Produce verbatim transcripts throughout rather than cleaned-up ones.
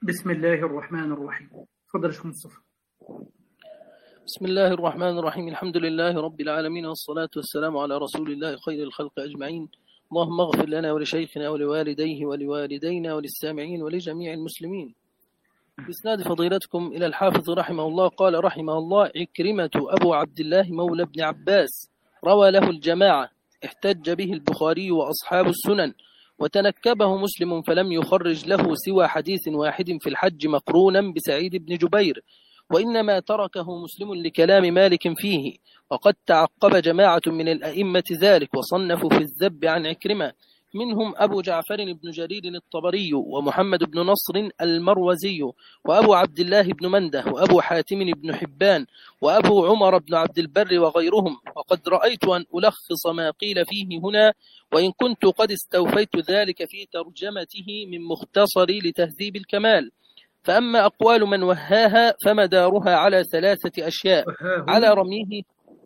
بسم الله الرحمن الرحيم. تفضل يا شيخ مصطفى. بسم الله الرحمن الرحيم. الحمد لله رب العالمين، والصلاة والسلام على رسول الله خير الخلق أجمعين. اللهم اغفر لنا ولشيخنا ولوالديه ولوالدينا وللسامعين ولجميع المسلمين. بإسناد فضيلتكم إلى الحافظ رحمه الله قال رحمه الله: عكرمة أبو عبد الله مولى ابن عباس، روى له الجماعة، احتج به البخاري وأصحاب السنن، وتنكبه مسلم فلم يخرج له سوى حديث واحد في الحج مقرونا بسعيد بن جبير، وإنما تركه مسلم لكلام مالك فيه، وقد تعقب جماعة من الأئمة ذلك وصنفوا في الذب عن عكرمة، منهم أبو جعفر بن جرير الطبري، ومحمد بن نصر المروزي، وأبو عبد الله بن منده، وأبو حاتم بن حبان، وأبو عمر بن عبد البر وغيرهم. وقد رأيت أن ألخص ما قيل فيه هنا، وإن كنت قد استوفيت ذلك في ترجمته من مختصري لتهذيب الكمال. فأما أقوال من وهاها فمدارها على ثلاثة أشياء: على رميه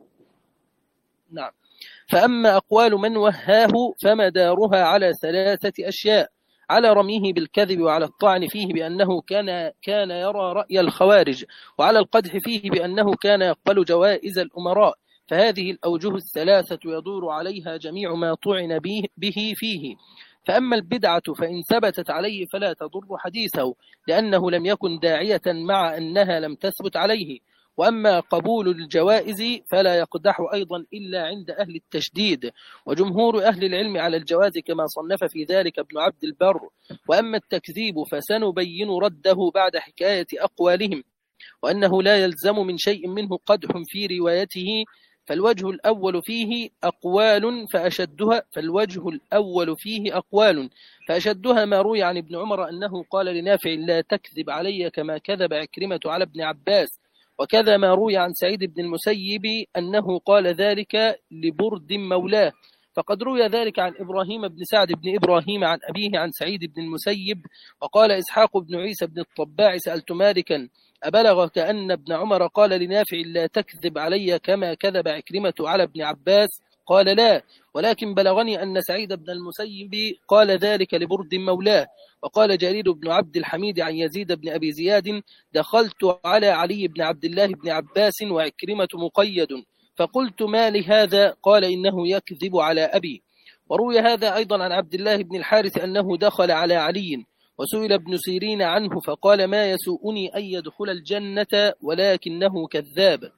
نعم فأما أقوال من وهاه فمدارها على ثلاثة أشياء: على رميه بالكذب، وعلى الطعن فيه بأنه كان كان يرى رأي الخوارج، وعلى القدح فيه بأنه كان يقبل جوائز الأمراء. فهذه الأوجه الثلاثة يدور عليها جميع ما طعن به, به فيه. فأما البدعة فإن ثبتت عليه فلا تضر حديثه، لأنه لم يكن داعية مع أنها لم تثبت عليه. وأما قبول الجوائز فلا يقدح أيضا إلا عند أهل التشديد، وجمهور أهل العلم على الجواز كما صنف في ذلك ابن عبد البر. وأما التكذيب فسنبين رده بعد حكاية أقوالهم، وأنه لا يلزم من شيء منه قدح في روايته. فالوجه الأول فيه أقوال فأشدها فالوجه الأول فيه أقوال فأشدها ما روي عن ابن عمر أنه قال لنافع: لا تكذب علي كما كذب عكرمة على ابن عباس. وكذا ما روي عن سعيد بن المسيب أنه قال ذلك لبرد مولاه. فقد روي ذلك عن إبراهيم بن سعد بن إبراهيم عن أبيه عن سعيد بن المسيب. وقال إسحاق بن عيسى بن الطباع: سألت مالكا: أبلغك أن ابن عمر قال لنافع: لا تكذب علي كما كذب عكرمة على ابن عباس؟ قال: لا، ولكن بلغني أن سعيد بن المسيب قال ذلك لبرد مولاه. وقال جرير بن عبد الحميد عن يزيد بن أبي زياد: دخلت على علي بن عبد الله بن عباس وعكرمة مقيد، فقلت: ما لهذا؟ قال: إنه يكذب على أبي. وروي هذا أيضا عن عبد الله بن الحارث أنه دخل على علي، وسئل ابن سيرين عنه فقال: ما يسوءني أن يدخل الجنة ولكنه كذاب.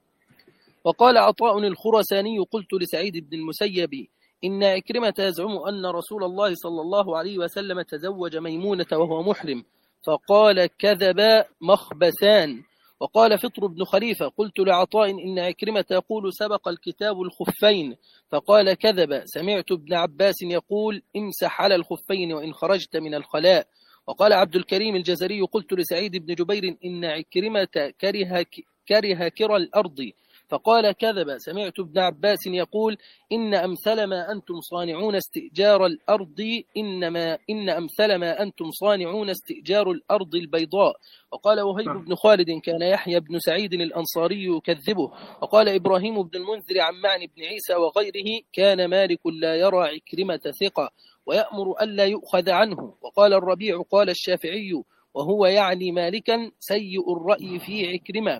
وقال عطاء الخرساني: قلت لسعيد بن المسيب: إن عكرمة يزعم أن رسول الله صلى الله عليه وسلم تزوج ميمونة وهو محرم، فقال: كذب مخبثان. وقال فطر بن خليفة: قلت لعطاء: إن عكرمة يقول سبق الكتاب الخفين، فقال: كذب. سمعت ابن عباس يقول: امسح على الخفين وإن خرجت من الخلاء. وقال عبد الكريم الجزري: قلت لسعيد بن جبير: إن عكرمة كره, كره كرى الأرض، فقال: كذب. سمعت ابن عباس يقول: إن أمثل ما أنتم صانعون استئجار الأرض إنما إن أمثل ما أنتم صانعون استئجار الأرض البيضاء. وقال وهيب بن خالد: كان يحيى بن سعيد الأنصاري يكذبه. وقال إبراهيم بن المنذر عن معن بن عيسى وغيره: كان مالك لا يرى عكرمة ثقة ويأمر ألا يؤخذ عنه. وقال الربيع: قال الشافعي وهو يعني مالكا: سيء الرأي في عكرمة.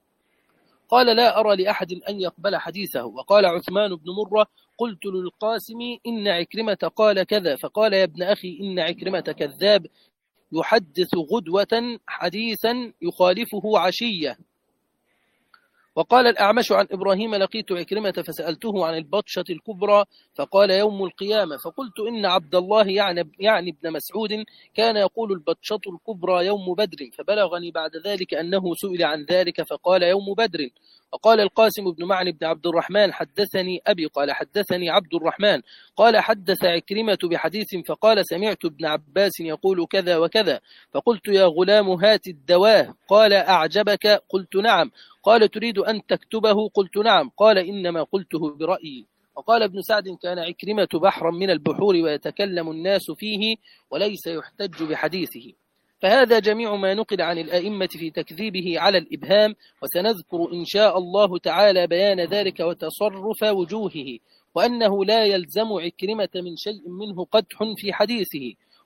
قال: لا أرى لأحد أن يقبل حديثه. وقال عثمان بن مرة: قلت للقاسم: إن عكرمة قال كذا، فقال: يا ابن أخي، إن عكرمة كذاب، يحدث غدوة حديثا يخالفه عشية. وقال الأعمش عن إبراهيم: لقيت عكرمة فسألته عن البطشة الكبرى، فقال: يوم القيامة. فقلت: إن عبد الله يعني, يعني ابن مسعود كان يقول البطشة الكبرى يوم بدر، فبلغني بعد ذلك أنه سئل عن ذلك فقال: يوم بدر. وقال القاسم بن معن بن عبد الرحمن: حدثني أبي قال حدثني عبد الرحمن قال حدث عكرمة بحديث، فقال: سمعت ابن عباس يقول كذا وكذا. فقلت: يا غلام هات الدواه. قال: أعجبك؟ قلت: نعم. قال: تريد أن تكتبه؟ قلت: نعم. قال: إنما قلته برأيي. وقال ابن سعد: كان عكرمة بحرا من البحور ويتكلم الناس فيه وليس يحتج بحديثه. فهذا جميع ما نقل عن الأئمة في تكذيبه على الإبهام، وسنذكر إن شاء الله تعالى بيان ذلك وتصرف وجوهه، وأنه لا يلزم عكرمة من شيء منه قدح في حديثه.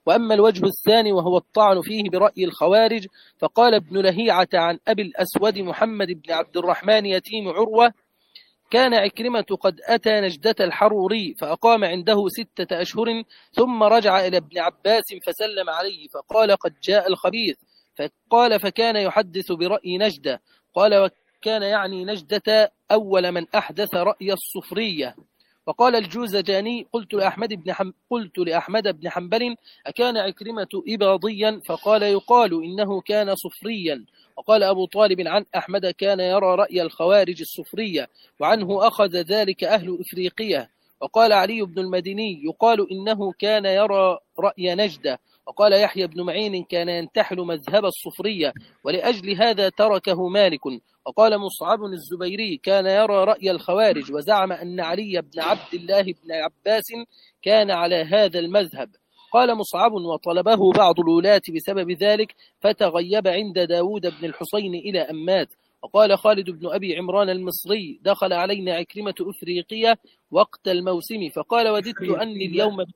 وأما الوجه الثاني وهو الطعن فيه برأي الخوارج، فقال ابن لهيعة عن أبي الأسود محمد بن عبد الرحمن يتيم عروة: كان عكرمة قد أتى نجدة الحروري فأقام عنده ستة أشهر، ثم رجع إلى ابن عباس فسلم عليه فقال: قد جاء الخبيث. فقال: فكان يحدث برأي نجدة. قال: وكان يعني نجدة أول من أحدث رأي الصفرية. وقال الجوزجاني: قلت لأحمد بن حم... قلت لأحمد بن حنبل: أكان عكرمة إباضيا؟ فقال: يقال إنه كان صفريا. وقال أبو طالب عن أحمد: كان يرى رأي الخوارج الصفرية، وعنه أخذ ذلك أهل إفريقية. وقال علي بن المديني: يقال إنه كان يرى رأي نجدة. وقال يحيى بن معين: كان ينتحل مذهب الصفرية، ولأجل هذا تركه مالك. وقال مصعب الزبيري: كان يرى رأي الخوارج، وزعم أن علي بن عبد الله بن عباس كان على هذا المذهب. قال مصعب: وطلبه بعض الولاة بسبب ذلك، فتغيب عند داود بن الحسين إلى أن مات. وقال خالد بن أبي عمران المصري: دخل علينا عكرمة أفريقية وقت الموسم فقال: وددت أني اليوم.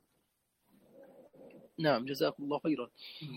نعم جزاكم الله خيرا.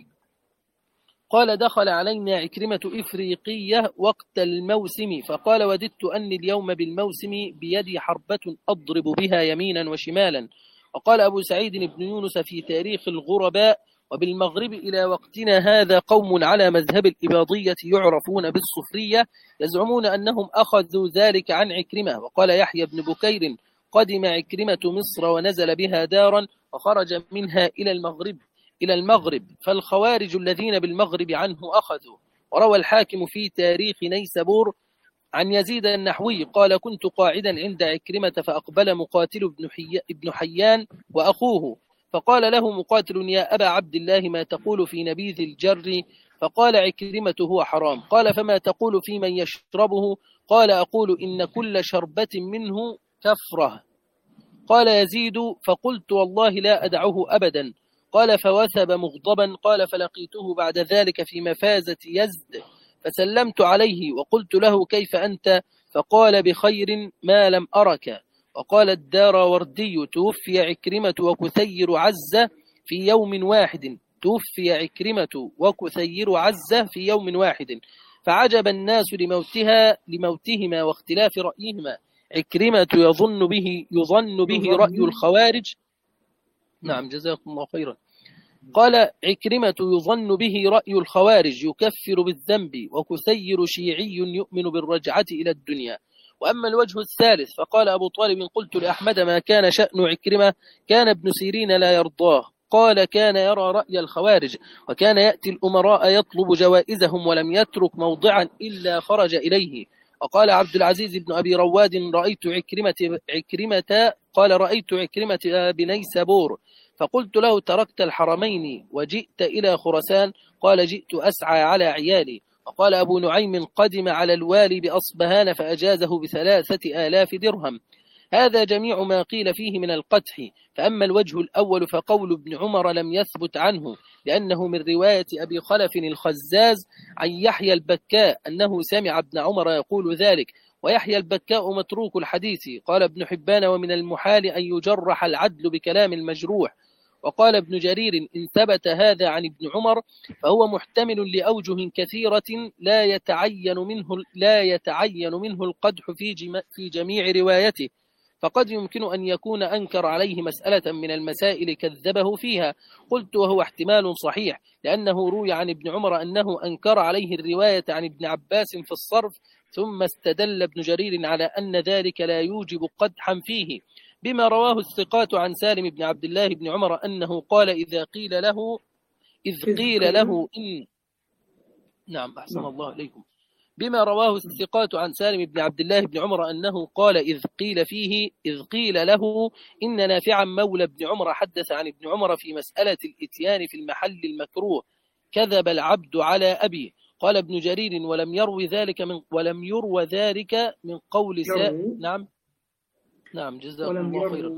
قال: دخل علينا عكرمة إفريقية وقت الموسم فقال: وددت أني اليوم بالموسم بيدي حربة أضرب بها يمينا وشمالا. وقال أبو سعيد بن يونس في تاريخ الغرباء: وبالمغرب إلى وقتنا هذا قوم على مذهب الإباضية يعرفون بالصفرية، يزعمون أنهم أخذوا ذلك عن عكرمة. وقال يحيى بن بكير: قدم عكرمة مصر ونزل بها دارا وخرج منها إلى المغرب إلى المغرب فالخوارج الذين بالمغرب عنه أخذوا. وروى الحاكم في تاريخ نيسابور عن يزيد النحوي قال: كنت قاعدا عند عكرمة فأقبل مقاتل ابن, حي... ابن حيان وأخوه، فقال له مقاتل: يا أبا عبد الله، ما تقول في نبيذ الجر؟ فقال عكرمة: هو حرام. قال: فما تقول في من يشربه؟ قال: أقول إن كل شربة منه كفرة. قال يزيد: فقلت: والله لا أدعه أبدا. قال: فوثب مغضبا. قال: فلقيته بعد ذلك في مفازة يزد فسلمت عليه وقلت له: كيف أنت؟ فقال: بخير ما لم أرك. وقال الداراوردي: توفي عكرمة وكثير عزة في يوم واحد توفي عكرمة وكثير عزة في يوم واحد، فعجب الناس لموتها لموتهما واختلاف رأيهما. عكرمة يظن به يظن به رأي الخوارج. نعم جزاكم الله خيرا. قال: عكرمة يظن به رأي الخوارج يكفر بالذنب، وكثير شيعي يؤمن بالرجعة إلى الدنيا. وأما الوجه الثالث فقال أبو طالب: قلت لأحمد: ما كان شأن عكرمة؟ كان ابن سيرين لا يرضاه. قال: كان يرى رأي الخوارج، وكان يأتي الأمراء يطلب جوائزهم ولم يترك موضعا إلا خرج إليه. وقال عبد العزيز بن أبي رواد: رأيت عكرمة عكرمة قال رأيت عكرمة بنيسابور فقلت له: تركت الحرمين وجئت إلى خراسان؟ قال: جئت أسعى على عيالي. وقال أبو نعيم: قدم على الوالي بأصبهان فأجازه بثلاثة آلاف درهم. هذا جميع ما قيل فيه من القدح. فأما الوجه الأول فقول ابن عمر لم يثبت عنه، لأنه من رواية أبي خلف الخزاز عن يحيى البكاء أنه سمع ابن عمر يقول ذلك، ويحيى البكاء متروك الحديث. قال ابن حبان: ومن المحال أن يجرح العدل بكلام المجروح. وقال ابن جرير: إن ثبت هذا عن ابن عمر فهو محتمل لأوجه كثيرة لا يتعين منه لا يتعين منه القدح في في جميع روايته، فقد يمكن أن يكون أنكر عليه مسألة من المسائل كذبه فيها. قلت: وهو احتمال صحيح، لأنه روي عن ابن عمر أنه أنكر عليه الرواية عن ابن عباس في الصرف، ثم استدل ابن جرير على أن ذلك لا يوجب قدحا فيه بما رواه الثقات عن سالم بن عبد الله بن عمر أنه قال: إذا قيل له إذ قيل له إن نعم أحسن الله عليكم بما رواه الثقات عن سالم بن عبد الله بن عمر أنه قال: إذ قيل فيه إذ قيل له إن نافعا مولى ابن عمر حدث عن ابن عمر في مسألة الإتيان في المحل المكروه: كذب العبد على أبي. قال ابن جرير: ولم يروي ذلك من ولم يروى ذلك من قول سا... نعم نعم جزاكم الله خيرا.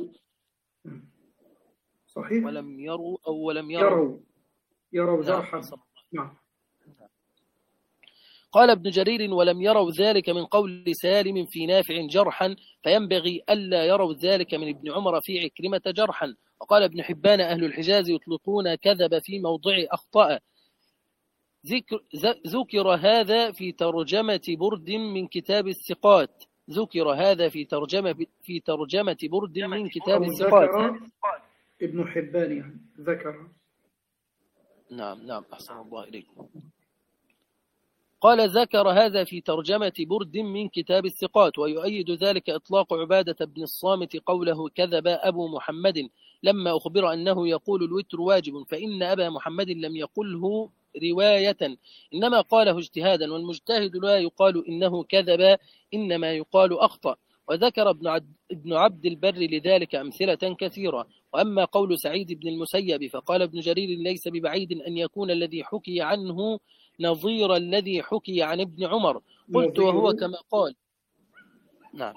صحيح. ولم يروا أو ولم يروا يروا يروا نعم. جرحا. نعم. قال ابن جرير ولم يروا ذلك من قول سالم في نافع جرحا، فينبغي ألا يروا ذلك من ابن عمر في عكرمة جرحا. وقال ابن حبان أهل الحجاز يطلقون كذب في موضع أخطأ. ذكر, ذكر هذا في ترجمة برد من كتاب الثقات ذكر هذا في ترجمة في ترجمة برد من كتاب الثقات. ابن حبان يعني ذكر. نعم نعم أحسن الله إليكم. قال ذكر هذا في ترجمة برد من كتاب الثقات. ويؤيد ذلك إطلاق عبادة بن الصامت قوله كذب أبو محمد لما أخبر أنه يقول الوتر واجب، فإن أبا محمد لم يقله رواية إنما قاله اجتهادا، والمجتهد لا يقال إنه كذب إنما يقال أخطأ. وذكر ابن عبد البر لذلك أمثلة كثيرة. وأما قول سعيد بن المسيب فقال ابن جرير ليس ببعيد أن يكون الذي حكي عنه نظير الذي حكي عن ابن عمر. قلت وهو كما قال. نعم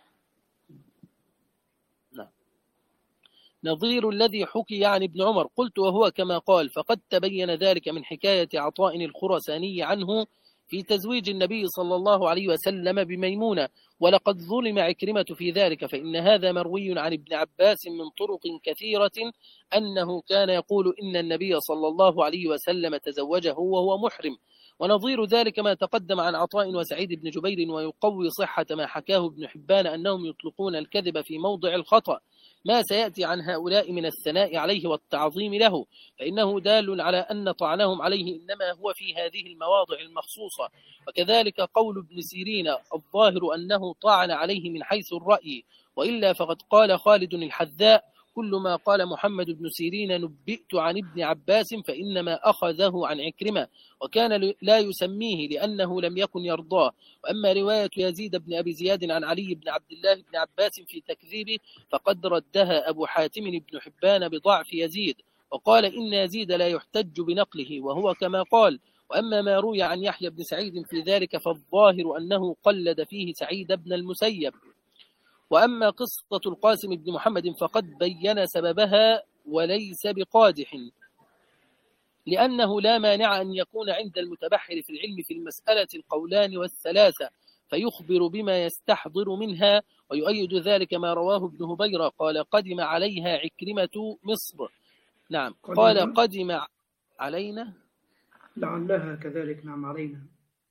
نعم نظير الذي حكي عن ابن عمر. قلت وهو كما قال، فقد تبين ذلك من حكاية عطاء الخرساني عنه في تزويج النبي صلى الله عليه وسلم بميمونة، ولقد ظلم عكرمة في ذلك، فإن هذا مروي عن ابن عباس من طرق كثيرة أنه كان يقول إن النبي صلى الله عليه وسلم تزوجه وهو محرم. ونظير ذلك ما تقدم عن عطاء وسعيد بن جبير، ويقوي صحة ما حكاه ابن حبان أنهم يطلقون الكذب في موضع الخطأ ما سيأتي عن هؤلاء من الثناء عليه والتعظيم له، فإنه دال على أن طعنهم عليه إنما هو في هذه المواضع المخصوصة. وكذلك قول ابن سيرين الظاهر أنه طعن عليه من حيث الرأي، وإلا فقد قال خالد الحذاء كل ما قال محمد بن سيرين نبئت عن ابن عباس فإنما أخذه عن عكرمة، وكان لا يسميه لأنه لم يكن يرضاه. وأما رواية يزيد بن أبي زياد عن علي بن عبد الله بن عباس في تكذيبه فقد ردها أبو حاتم بن حبان بضعف يزيد، وقال إن يزيد لا يحتج بنقله وهو كما قال. وأما ما روي عن يحيى بن سعيد في ذلك فالظاهر أنه قلد فيه سعيد بن المسيب. وأما قصة القاسم بن محمد فقد بين سببها وليس بقادح، لأنه لا مانع أن يكون عند المتبحر في العلم في المسألة القولان والثلاثة فيخبر بما يستحضر منها. ويؤيد ذلك ما رواه ابن هبيرة قال قدم عليها عكرمة مصر. نعم قال قدم علينا لعلها كذلك. نعم علينا.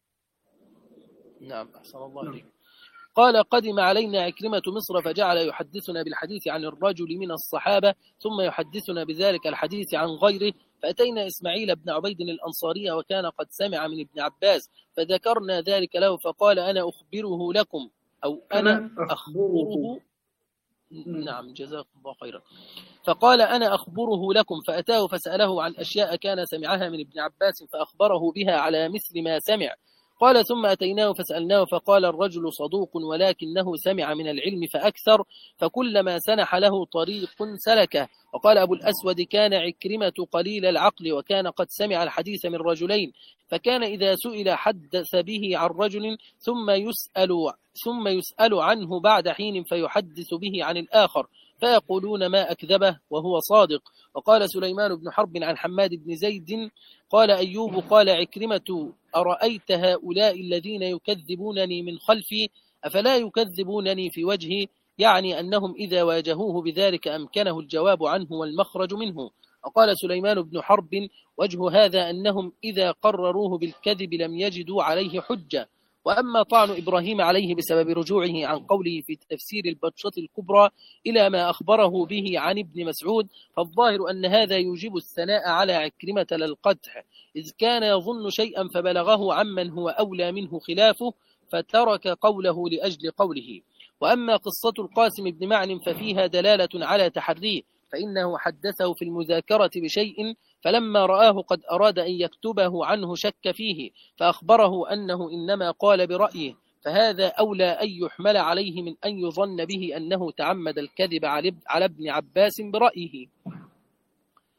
نعم أحسن الله عليك. قال قدم علينا عكرمة مصر فجعل يحدثنا بالحديث عن الرجل من الصحابة ثم يحدثنا بذلك الحديث عن غيره. فأتينا إسماعيل بن عبيد الأنصاري وكان قد سمع من ابن عباس فذكرنا ذلك له فقال أنا أخبره لكم أو أنا أخبره. نعم جزاكم الله خيرا. فقال أنا أخبره لكم فأتاه فسأله عن أشياء كان سمعها من ابن عباس فأخبره بها على مثل ما سمع. قال ثم أتيناه فسألناه فقال الرجل صدوق ولكنه سمع من العلم فأكثر، فكلما سنح له طريق سلكه. وقال أبو الأسود كان عكرمة قليل العقل وكان قد سمع الحديث من رجلين، فكان إذا سئل حدث به عن رجل ثم يسأل, ثم يسأل عنه بعد حين فيحدث به عن الآخر فيقولون ما أكذبه وهو صادق. وقال سليمان بن حرب عن حماد بن زيد قال أيوب قال عكرمة أرأيت هؤلاء الذين يكذبونني من خلفي أفلا يكذبونني في وجهي، يعني أنهم إذا واجهوه بذلك أمكنه الجواب عنه والمخرج منه. وقال سليمان بن حرب وجه هذا أنهم إذا قرروه بالكذب لم يجدوا عليه حجة. وأما طعن إبراهيم عليه بسبب رجوعه عن قوله في تفسير البطشة الكبرى إلى ما أخبره به عن ابن مسعود فالظاهر أن هذا يوجب الثناء على عكرمة للقدح، إذ كان يظن شيئا فبلغه عمن هو أولى منه خلافه فترك قوله لأجل قوله. وأما قصة القاسم بن معن ففيها دلالة على تحريه، فإنه حدثه في المذاكرة بشيء فلما رآه قد أراد أن يكتبه عنه شك فيه فأخبره أنه إنما قال برأيه، فهذا أولى أن يحمل عليه من أن يظن به أنه تعمد الكذب على ابن عباس برأيه.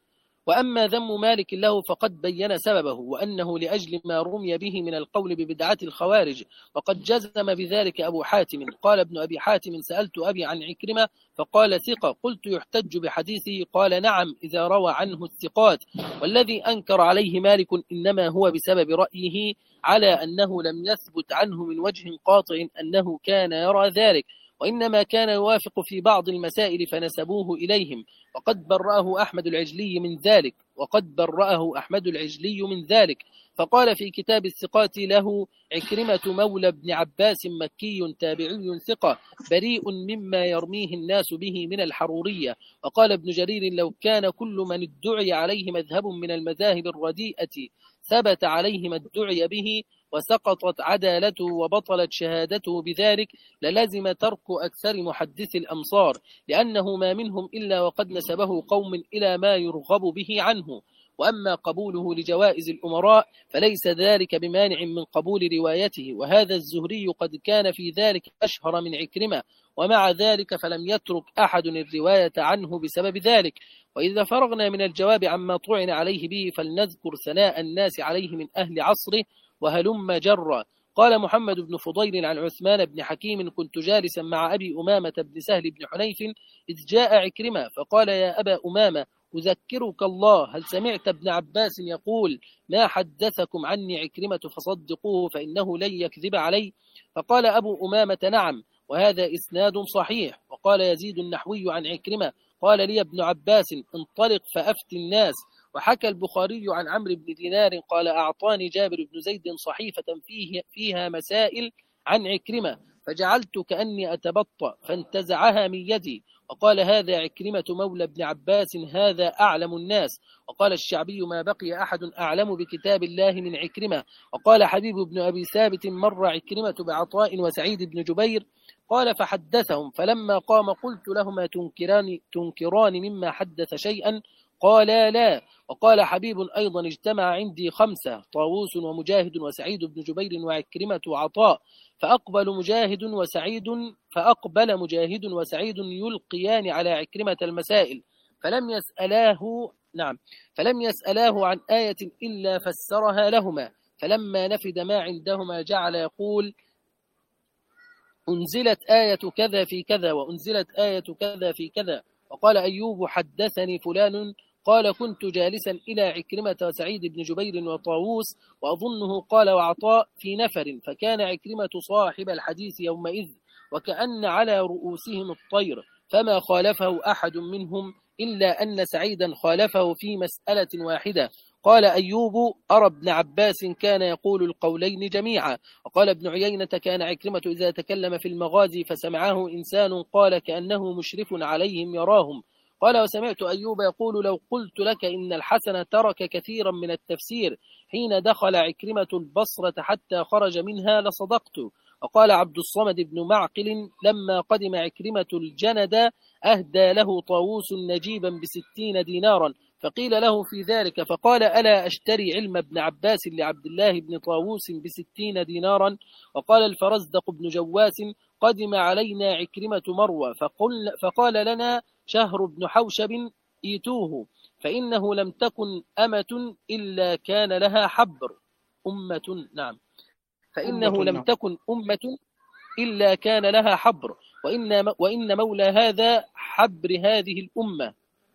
وأما ذم مالك له فقد بين سببه، وأنه لأجل ما رمي به من القول ببدعة الخوارج، وقد جزم بذلك أبو حاتم. قال ابن أبي حاتم: سألت أبي عن عكرمة فقال ثقة. قلت: يحتج بحديثه؟ قال: نعم، إذا روى عنه الثقات. والذي أنكر عليه مالك إنما هو بسبب رأيه على أنه لم يثبت عنه من وجه قاطع أنه كان يرى ذلك، وإنما كان يوافق في بعض المسائل فنسبوه إليهم، وقد برأه أحمد العجلي من ذلك وقد برأه أحمد العجلي من ذلك فقال في كتاب الثقات له: عكرمة مولى بن عباس مكي تابعي ثقة بريء مما يرميه الناس به من الحرورية. وقال ابن جرير: لو كان كل من ادعي عليه مذهب من المذاهب الرديئة ثبت عليه ما ادعي به وسقطت عدالته وبطلت شهادته بذلك للزم ترك أكثر محدث الأمصار، لأنه ما منهم إلا وقد نسبه قوم إلى ما يرغب به عنه. وأما قبوله لجوائز الأمراء فليس ذلك بمانع من قبول روايته، وهذا الزهري قد كان في ذلك أشهر من عكرمة، ومع ذلك فلم يترك أحد الرواية عنه بسبب ذلك. وإذا فرغنا من الجواب عما طعن عليه به فلنذكر ثناء الناس عليه من أهل عصره وهلم جرا. قال محمد بن فضيل عن عثمان بن حكيم: كنت جالسا مع أبي أمامة بن سهل بن حنيف إذ جاء عكرمة فقال: يا أبا أمامة، أذكرك الله، هل سمعت ابن عباس يقول: ما حدثكم عني عكرمة فصدقوه فإنه لن يكذب علي؟ فقال أبو أمامة: نعم، وهذا إسناد صحيح. وقال يزيد النحوي عن عكرمة: قال لي ابن عباس: انطلق فأفت الناس. وحكى البخاري عن عمرو بن دينار قال: أعطاني جابر بن زيد صحيفة فيه فيها مسائل عن عكرمة فجعلت كأني أتبطأ فانتزعها من يدي. وقال: هذا عكرمة مولى ابن عباس، هذا أعلم الناس. وقال الشعبي: ما بقي أحد أعلم بكتاب الله من عكرمة. وقال حبيب بن أبي ثابت: مر عكرمة بعطاء وسعيد بن جبير قال فحدثهم، فلما قام قلت لهما: تنكران, تنكران مما حدث شيئا؟ قالا: لا. وقال حبيب أيضا: اجتمع عندي خمسة: طاووس ومجاهد وسعيد بن جبير وعكرمة وعطاء، فأقبل مجاهد وسعيد فأقبل مجاهد وسعيد يلقيان على عكرمة المسائل، فلم يسألاه نعم فلم يسألاه عن آية إلا فسرها لهما، فلما نفد ما عندهما جعل يقول: أنزلت آية كذا في كذا وأنزلت آية كذا في كذا. وقال أيوب: حدثني فلان قال: كنت جالسا إلى عكرمة وسعيد بن جبير وطاووس وأظنه قال وعطاء في نفر، فكان عكرمة صاحب الحديث يومئذ وكأن على رؤوسهم الطير، فما خالفه أحد منهم إلا أن سعيدا خالفه في مسألة واحدة. قال أيوب: أرى ابن عباس كان يقول القولين جميعا. وقال ابن عيينة: كان عكرمة إذا تكلم في المغازي فسمعه إنسان قال كأنه مشرف عليهم يراهم. قال: وسمعت أيوب يقول: لو قلت لك إن الحسن ترك كثيرا من التفسير حين دخل عكرمة البصرة حتى خرج منها لصدقت. وقال عبد الصمد بن معقل: لما قدم عكرمة الجند أهدى له طاووس نجيبا بستين دينارا، فقيل له في ذلك فقال: ألا أشتري علم ابن عباس لعبد الله بن طاووس بستين دينارا؟ وقال الفرزدق بن جواس: قدم علينا عكرمة مروى فقل فقال لنا شهر بن حوشب: ايتوه فإنه لم تكن أمة إلا كان لها حبر أمة نعم فإنه لم تكن أمة إلا كان لها حبر، وإن, وإن مولى هذا حبر هذه الأمة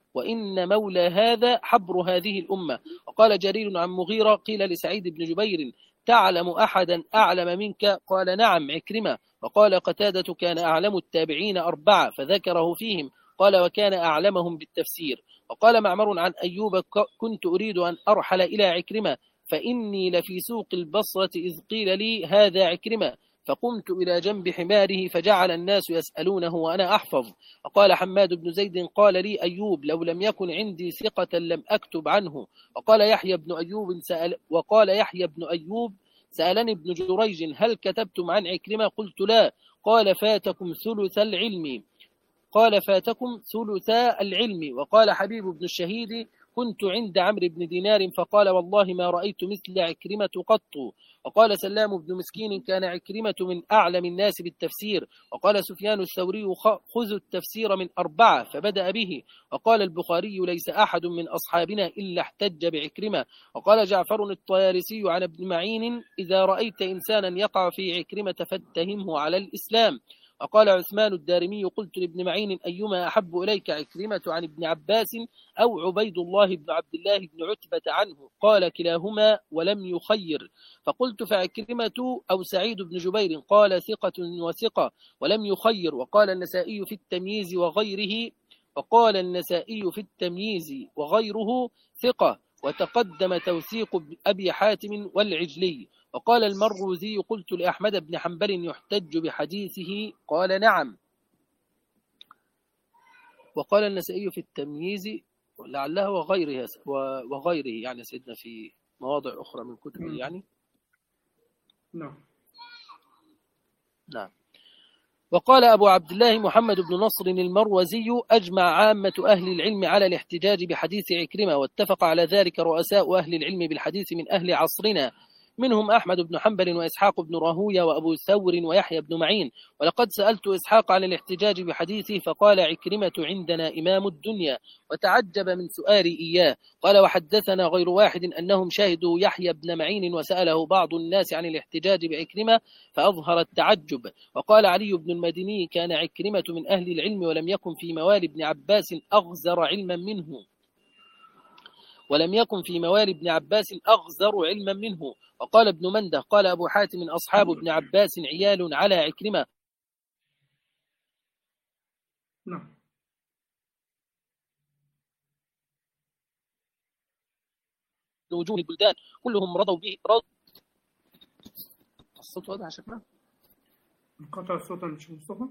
وإن مولى هذا حبر هذه الأمة. وقال جرير عن مغيرة: قيل لسعيد بن جبير: تعلم أحدا أعلم منك؟ قال: نعم، عكرمة. وقال قتادة: كان أعلم التابعين أربعة، فذكره فيهم. قال: وكان أعلمهم بالتفسير. وقال معمر عن أيوب: كنت أريد أن أرحل إلى عكرمة فإني لفي سوق البصرة إذ قيل لي هذا عكرمة، فقمت إلى جنب حماره فجعل الناس يسألونه وأنا أحفظ. وقال حماد بن زيد: قال لي أيوب: لو لم يكن عندي ثقة لم أكتب عنه. وقال يحيى بن أيوب سأل وقال يحيى بن أيوب سألني ابن جريج: هل كتبتم عن عكرمة؟ قلت: لا. قال: فاتكم ثلث العلم قال فاتكم ثلث العلم. وقال حبيب بن الشهيد: كنت عند عمرو بن دينار فقال والله ما رأيت مثل عكرمة قط. وقال سلام بن مسكين كان عكرمة من أعلم الناس بالتفسير. وقال سفيان الثوري خذوا التفسير من أربعة فبدأ به. وقال البخاري ليس أحد من أصحابنا إلا احتج بعكرمة. وقال جعفر الطيالسي عن ابن معين إذا رأيت إنسانا يقع في عكرمة فاتهمه على الإسلام. وقال عثمان الدارمي قلت لابن معين أيما أحب إليك عكرمة عن ابن عباس أو عبيد الله بن عبد الله بن عتبة عنه؟ قال كلاهما ولم يخير. فقلت فعكرمة أو سعيد بن جبير؟ قال ثقة وثقة ولم يخير. وقال النسائي في التمييز وغيره وقال النسائي في التمييز وغيره ثقة. وتقدم توثيق أبي حاتم والعجلي. وقال المروزي قلت لأحمد بن حنبل يحتج بحديثه؟ قال نعم. وقال النسائي في التمييز لعلها وغيرها وغيره يعني سيدنا في مواضع أخرى من كتبه يعني. نعم نعم. وقال أبو عبد الله محمد بن نصر المروزي أجمع عامة أهل العلم على الاحتجاج بحديث عكرمة، واتفق على ذلك رؤساء أهل العلم بالحديث من أهل عصرنا، منهم أحمد بن حنبل وإسحاق بن راهويه وأبو ثور ويحيى بن معين. ولقد سألت إسحاق عن الاحتجاج بحديثه فقال عكرمة عندنا إمام الدنيا، وتعجب من سؤالي إياه. قال وحدثنا غير واحد أنهم شاهدوا يحيى بن معين وسأله بعض الناس عن الاحتجاج بعكرمة فأظهر التعجب. وقال علي بن المديني كان عكرمة من أهل العلم ولم يكن في موالي ابن عباس أغزر علما منه ولم يكن في موالي ابن عباس أغزر علما منه. وقال ابن منده قال أبو حاتم أصحاب ابن عباس عيال على عكرمة. نعم وجوه البلدان كلهم رضوا به. رض الصوت واضح يا شيخنا؟ انقطع الصوت عن الشيخ مصطفى.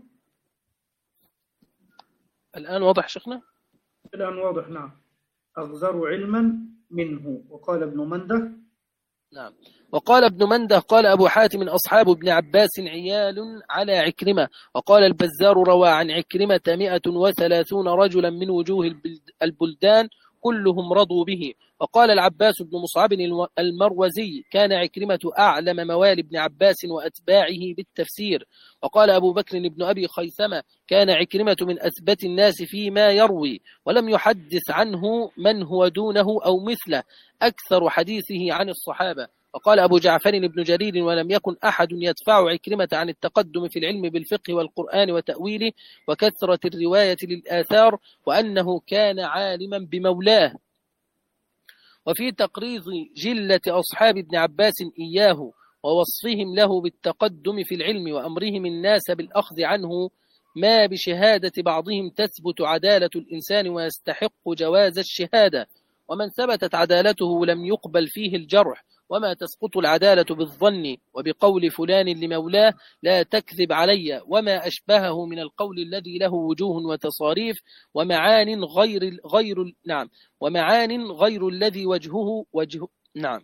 الآن واضح شيخنا؟ الآن واضح. نعم. أغزر علما منه. وقال ابن منده نعم. وقال ابن منده قال أبو حاتم أصحاب ابن عباس عيال على عكرمة. وقال البزار روى عن عكرمة مئة وثلاثون رجلا من وجوه البلدان كلهم رضوا به. وقال العباس بن مصعب المروزي كان عكرمة أعلم موالي ابن عباس وأتباعه بالتفسير. وقال أبو بكر بن أبي خيثمة كان عكرمة من أثبت الناس فيما يروي ولم يحدث عنه من هو دونه أو مثله، أكثر حديثه عن الصحابة. وقال أبو جعفر بن جرير ولم يكن أحد يدفع عكرمة عن التقدم في العلم بالفقه والقرآن وتأويله وكثرة الرواية للآثار، وأنه كان عالما بمولاه. وفي تقريض جلة أصحاب ابن عباس إياه ووصفهم له بالتقدم في العلم وأمرهم الناس بالأخذ عنه ما بشهادة بعضهم تثبت عدالة الإنسان ويستحق جواز الشهادة، ومن ثبتت عدالته لم يقبل فيه الجرح، وما تسقط العدالة بالظن وبقول فلان لمولاه لا تكذب علي، وما أشبهه من القول الذي له وجوه وتصاريف ومعان غير غير نعم ومعان غير الذي وجهه وجه نعم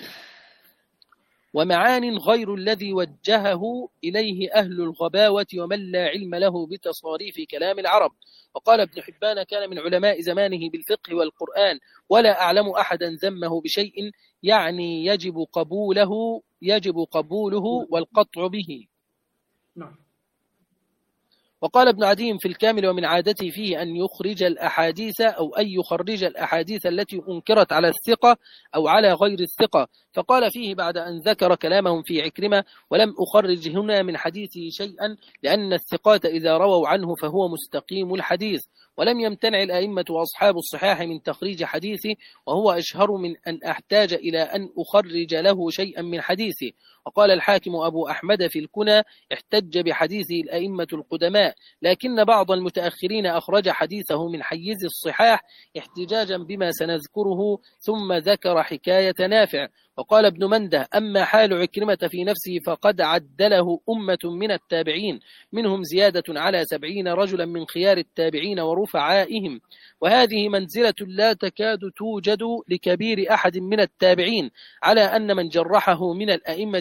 ومعان غير الذي وجهه إليه أهل الغباوة ومن لا علم له بتصاريف كلام العرب. وقال ابن حبان كان من علماء زمانه بالفقه والقرآن ولا أعلم أحدا ذمه بشيء يعني يجب قبوله يجب قبوله والقطع به. نعم. وقال ابن عدي في الكامل ومن عادته فيه أن يخرج الأحاديث أو أن يخرج الأحاديث التي أنكرت على الثقة أو على غير الثقة. فقال فيه بعد أن ذكر كلامهم في عكرمة ولم أخرج هنا من حديثه شيئا لأن الثقات إذا رووا عنه فهو مستقيم الحديث، ولم يمتنع الأئمة وأصحاب الصحاح من تخريج حديثه، وهو أشهر من أن أحتاج إلى أن أخرج له شيئا من حديثه. وقال الحاكم أبو أحمد في الكنى احتج بحديثه الأئمة القدماء، لكن بعض المتأخرين أخرج حديثه من حيز الصحاح احتجاجا بما سنذكره، ثم ذكر حكاية نافع. وقال ابن منده أما حال عكرمة في نفسه فقد عدله أمة من التابعين، منهم زيادة على سبعين رجلا من خيار التابعين ورفعائهم، وهذه منزلة لا تكاد توجد لكبير أحد من التابعين، على أن من جرحه من الأئمة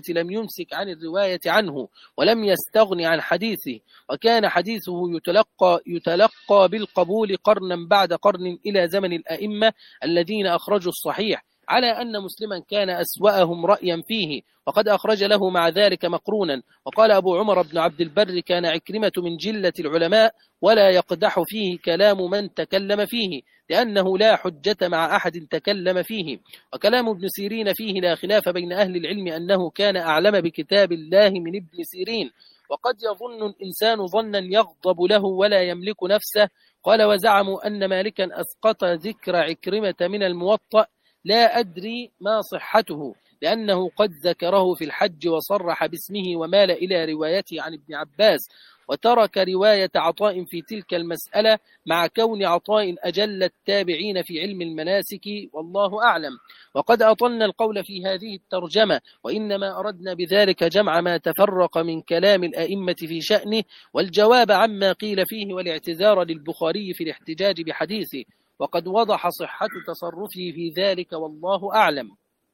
لم يمسك عن الرواية عنه ولم يستغن عن حديثه، وكان حديثه يتلقى, يتلقى بالقبول قرنا بعد قرن إلى زمن الأئمة الذين أخرجوا الصحيح، على أن مسلما كان أسوأهم رأيا فيه، وقد أخرج له مع ذلك مقرونا. وقال أبو عمر بن عبد البر: كان عكرمة من جلة العلماء، ولا يقدح فيه كلام من تكلم فيه، لأنه لا حجة مع أحد تكلم فيه. وكلام ابن سيرين فيه لا خلاف بين أهل العلم أنه كان أعلم بكتاب الله من ابن سيرين، وقد يظن الإنسان ظنا يغضب له ولا يملك نفسه. قال: وزعموا أن مالكا أسقط ذكر عكرمة من الموطأ، لا أدري ما صحته، لأنه قد ذكره في الحج وصرح باسمه ومال إلى روايته عن ابن عباس، وترك رواية عطاء في تلك المسألة، مع كون عطاء أجل التابعين في علم المناسك، والله أعلم. وقد أطلنا القول في هذه الترجمة، وإنما أردنا بذلك جمع ما تفرق من كلام الأئمة في شأنه، والجواب عما قيل فيه، والاعتذار للبخاري في الاحتجاج بحديثه، وقد وضح صحة تصرفه في ذلك، والله أعلم.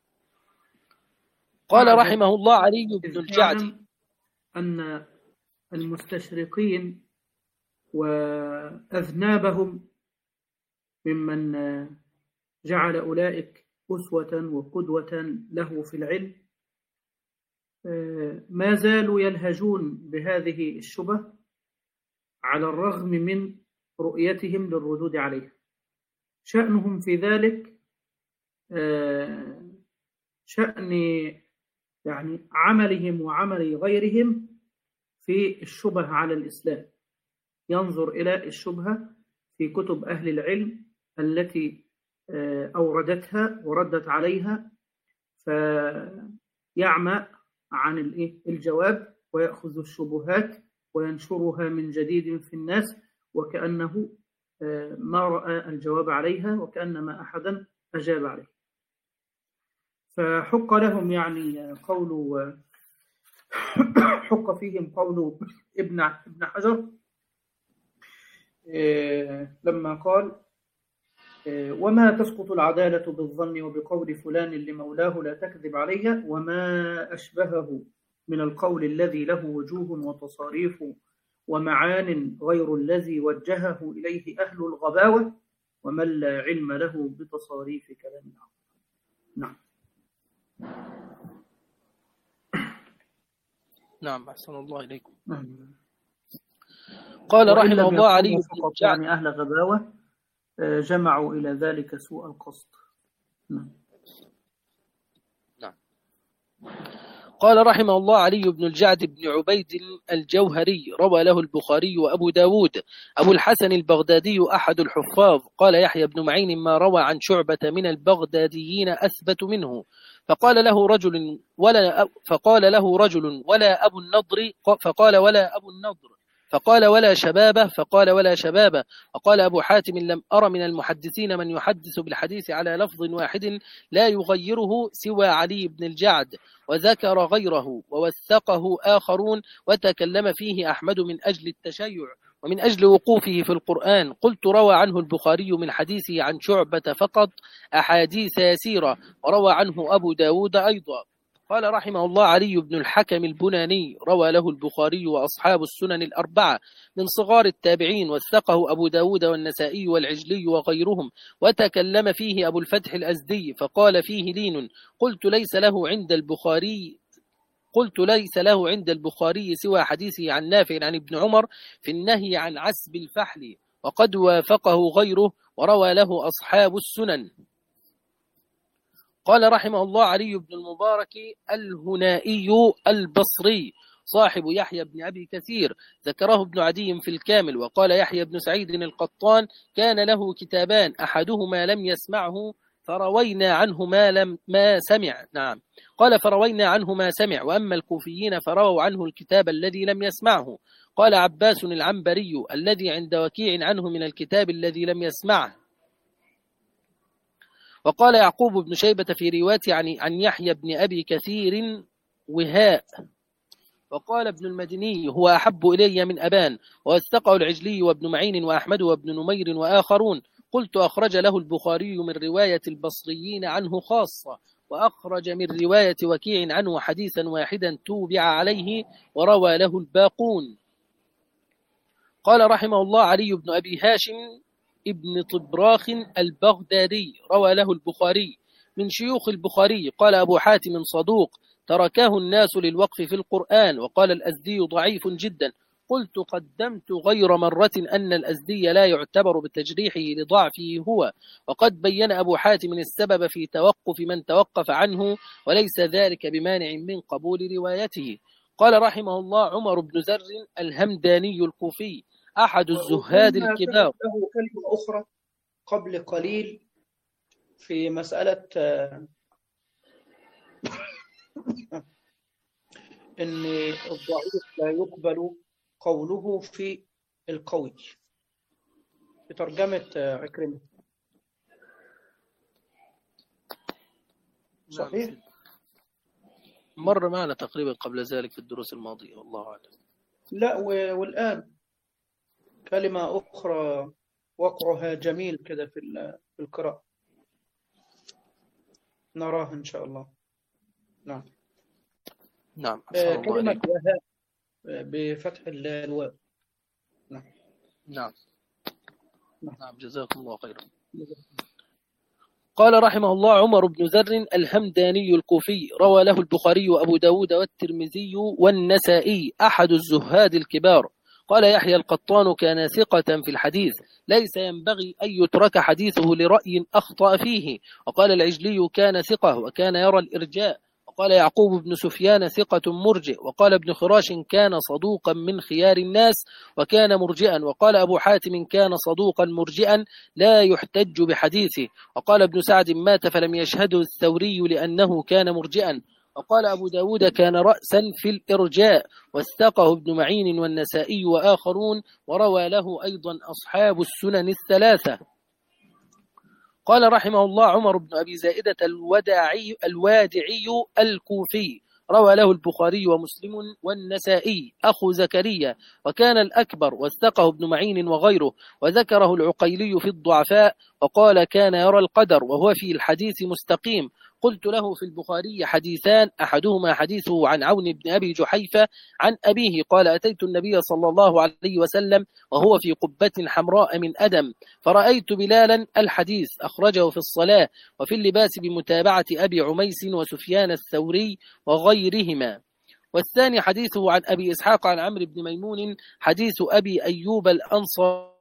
قال رحمه الله علي بن الجعد: أن المستشرقين وأذنابهم ممن جعل أولئك أسوة وقدوة له في العلم ما زالوا يلهجون بهذه الشبه على الرغم من رؤيتهم للردود عليها. شأنهم في ذلك شأن يعني عملهم وعمل غيرهم في الشبه على الإسلام. ينظر إلى الشبهة في كتب أهل العلم التي أوردتها وردت عليها، فيعمى عن الجواب ويأخذ الشبهات وينشرها من جديد في الناس، وكأنه ما رأى الجواب عليها، وكأنما أحدا أجاب عليه. فحق لهم يعني قول حق فيهم قول ابن ابن حجر لما قال: وما تسقط العدالة بالظن وبقول فلان لمولاه لا تكذب علي، وما أشبهه من القول الذي له وجوه وتصاريف ومعان غير الذي وجهه إليه أهل الغباوة، ومن لا علم له بتصاريف كلام العقل. نعم. نعم، أحسن الله إليكم. نعم. قال رحمه الله علي فقط يعني أهل غباوة جمعوا إلى ذلك سوء القصد. نعم. نعم. قال رحمه الله علي بن الجعد بن عبيد الجوهري: روى له البخاري وأبو داود. أبو الحسن البغدادي أحد الحفاظ. قال يحيى بن معين: ما روى عن شعبة من البغداديين أثبت منه. فقال له رجل ولا فقال له رجل ولا أبو النضر، فقال ولا أبو النضر، فقال ولا شبابه، فقال ولا شبابه. وقال أبو حاتم: لم أر من المحدثين من يحدث بالحديث على لفظ واحد لا يغيره سوى علي بن الجعد، وذكر غيره ووثقه آخرون، وتكلم فيه أحمد من أجل التشيع ومن أجل وقوفه في القرآن. قلت: روى عنه البخاري من حديثه عن شعبة فقط أحاديث يسيرة، وروى عنه أبو داود أيضا. قال رحمه الله علي بن الحكم البناني: روى له البخاري وأصحاب السنن الأربعة من صغار التابعين، وثقه أبو داود والنسائي والعجلي وغيرهم، وتكلم فيه أبو الفتح الأزدي فقال فيه لين. قلت: ليس له عند البخاري قلت ليس له عند البخاري سوى حديثه عن نافع عن ابن عمر في النهي عن عسب الفحل، وقد وافقه غيره، وروى له أصحاب السنن. قال رحمه الله علي بن المبارك الهنائي البصري صاحب يحيى بن أبي كثير، ذكره ابن عدي في الكامل. وقال يحيى بن سعيد القطان: كان له كتابان، أحدهما لم يسمعه فروينا عنه ما لم ما سمع. نعم. قال: فروينا عنه ما سمع، وأما الكوفيين فرووا عنه الكتاب الذي لم يسمعه. قال عباس العنبري: الذي عند وكيع عنه من الكتاب الذي لم يسمعه. وقال يعقوب بن شيبة في روايته عن عن يحيى بن أبي كثير وهاء. وقال ابن المديني: هو أحب إلي من أبان. ووثقه العجلي وابن معين وأحمد وابن نمير وآخرون. قلت: أخرج له البخاري من رواية البصريين عنه خاصة، وأخرج من رواية وكيع عنه حديثا واحدا توبع عليه وروى له الباقون. قال رحمه الله علي بن أبي هاشم ابن طبراخ البغدادي روى له البخاري من شيوخ البخاري. قال أبو حاتم صدوق تركه الناس للوقف في القرآن. وقال الأزدي ضعيف جدا. قلت قدمت غير مرة أن الأزدي لا يعتبر بتجريحه لضعفه هو، وقد بين أبو حاتم السبب في توقف من توقف عنه، وليس ذلك بمانع من قبول روايته. قال رحمه الله عمر بن زر الهمداني الكوفي أحد الزهاد الكبار. له كلمة أخرى قبل قليل في مسألة إن الضعيف لا يقبل قوله في القوي، بترجمة عكرمة. صحيح؟ مر معنا تقريبا قبل ذلك في الدروس الماضية والله أعلم. لا، والآن كلمة أخرى وقعها جميل كده في القراءة، نراها إن شاء الله. نعم نعم. آه كلمة وهاء بفتح الواو. نعم نعم نعم جزاكم الله خيرا. قال رحمه الله عمر بن زر الهمداني الكوفي روى له البخاري وأبو داود والترمذي والنسائي أحد الزهاد الكبار. قال يحيى القطان كان ثقة في الحديث ليس ينبغي أن يترك حديثه لرأي أخطأ فيه. وقال العجلي كان ثقة وكان يرى الإرجاء. وقال يعقوب بن سفيان ثقة مرجئ. وقال ابن خراش كان صدوقا من خيار الناس وكان مرجئا. وقال أبو حاتم كان صدوقا مرجئا لا يحتج بحديثه. وقال ابن سعد مات فلم يشهده الثوري لأنه كان مرجئا. وقال أبو داود كان رأسا في الإرجاء واستقه ابن معين والنسائي وآخرون، وروى له أيضا أصحاب السنن الثلاثة. قال رحمه الله عمر بن أبي زائدة الوداعي الوادعي الكوفي روى له البخاري ومسلم والنسائي أخو زكريا وكان الأكبر واستقه ابن معين وغيره، وذكره العقيلي في الضعفاء وقال كان يرى القدر وهو في الحديث مستقيم. قلت له في البخاري حديثان أحدهما حديثه عن عون بن أبي جحيفة عن أبيه قال أتيت النبي صلى الله عليه وسلم وهو في قبة حمراء من أدم فرأيت بلالا الحديث أخرجه في الصلاة وفي اللباس بمتابعة أبي عميس وسفيان الثوري وغيرهما. والثاني حديثه عن أبي إسحاق عن عمرو بن ميمون حديث أبي أيوب الأنصاري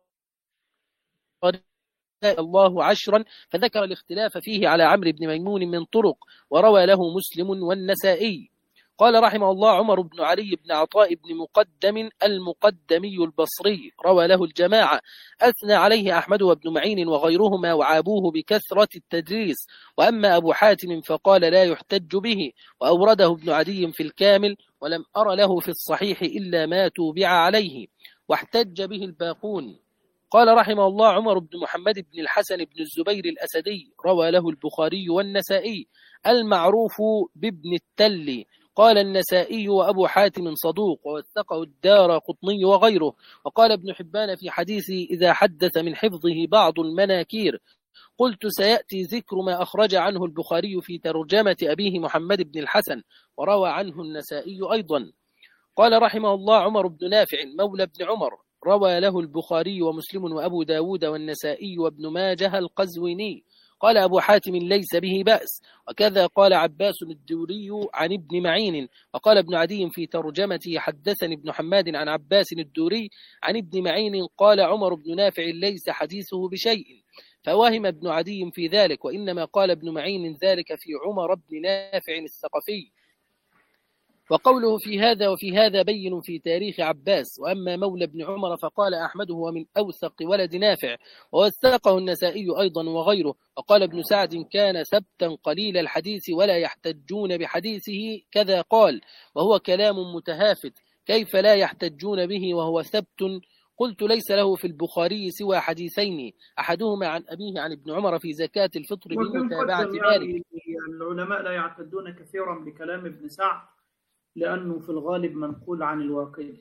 الله عشرا فذكر الاختلاف فيه على عمرو بن ميمون من طرق وروى له مسلم والنسائي. قال رحمه الله عمر بن علي بن عطاء بن مقدم المقدمي البصري روى له الجماعة أثنى عليه أحمد وابن معين وغيرهما وعابوه بكثرة التدريس. وأما أبو حاتم فقال لا يحتج به وأورده ابن عدي في الكامل ولم أر له في الصحيح إلا ما توبع عليه واحتج به الباقون. قال رحمه الله عمر بن محمد بن الحسن بن الزبير الأسدي روى له البخاري والنسائي المعروف بابن التل. قال النسائي وأبو حاتم صدوق ووثقه الدار قطني وغيره. وقال ابن حبان في حديثه إذا حدث من حفظه بعض المناكير. قلت سيأتي ذكر ما أخرج عنه البخاري في ترجمة أبيه محمد بن الحسن وروى عنه النسائي أيضا. قال رحمه الله عمر بن نافع مولى بن عمر روى له البخاري ومسلم وأبو داود والنسائي وابن ماجه القزويني. قال أبو حاتم ليس به بأس. وكذا قال عباس الدوري عن ابن معين. وقال ابن عدي في ترجمته حدثني ابن حماد عن عباس الدوري عن ابن معين قال عمر بن نافع ليس حديثه بشيء، فوهم ابن عدي في ذلك، وإنما قال ابن معين ذلك في عمر بن نافع الثقفي. وقوله في هذا وفي هذا بين في تاريخ عباس. وأما مولى بن عمر فقال أحمد هو من أوثق ولد نافع ووثقه النسائي أيضا وغيره. وقال ابن سعد كان ثبتا قليل الحديث ولا يحتجون بحديثه كذا قال، وهو كلام متهافت كيف لا يحتجون به وهو ثبت. قلت ليس له في البخاري سوى حديثين أحدهما عن أبيه عن ابن عمر في زكاة الفطر بمتابعة مالك. العلماء لا يعتدون كثيرا بكلام ابن سعد لأنه في الغالب منقول عن الواقع،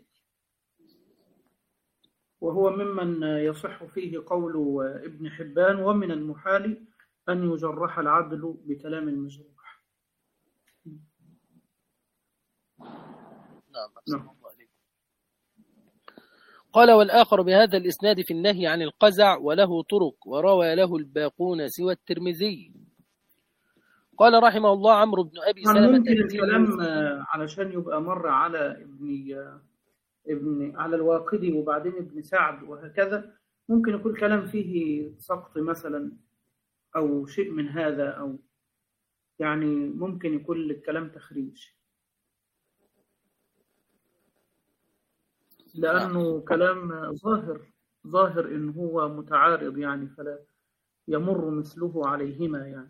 وهو ممن يصح فيه قول ابن حبان ومن المحال أن يجرح العدل بكلام المجروح. نعم. قال والآخر بهذا الإسناد في النهي عن القزع وله طرق وروى له الباقون سوى الترمذي. قال رحمه الله عمرو بن أبي سلمة ممكن الكلام علشان يبقى مرة على ابن ابن على الواقدي وبعدين ابن سعد وهكذا، ممكن يكون كلام فيه سقط مثلا أو شيء من هذا، أو يعني ممكن يكون الكلام تخريج، لأنه كلام ظاهر ظاهر إن هو متعارض يعني، فلا يمر مثله عليهما يعني.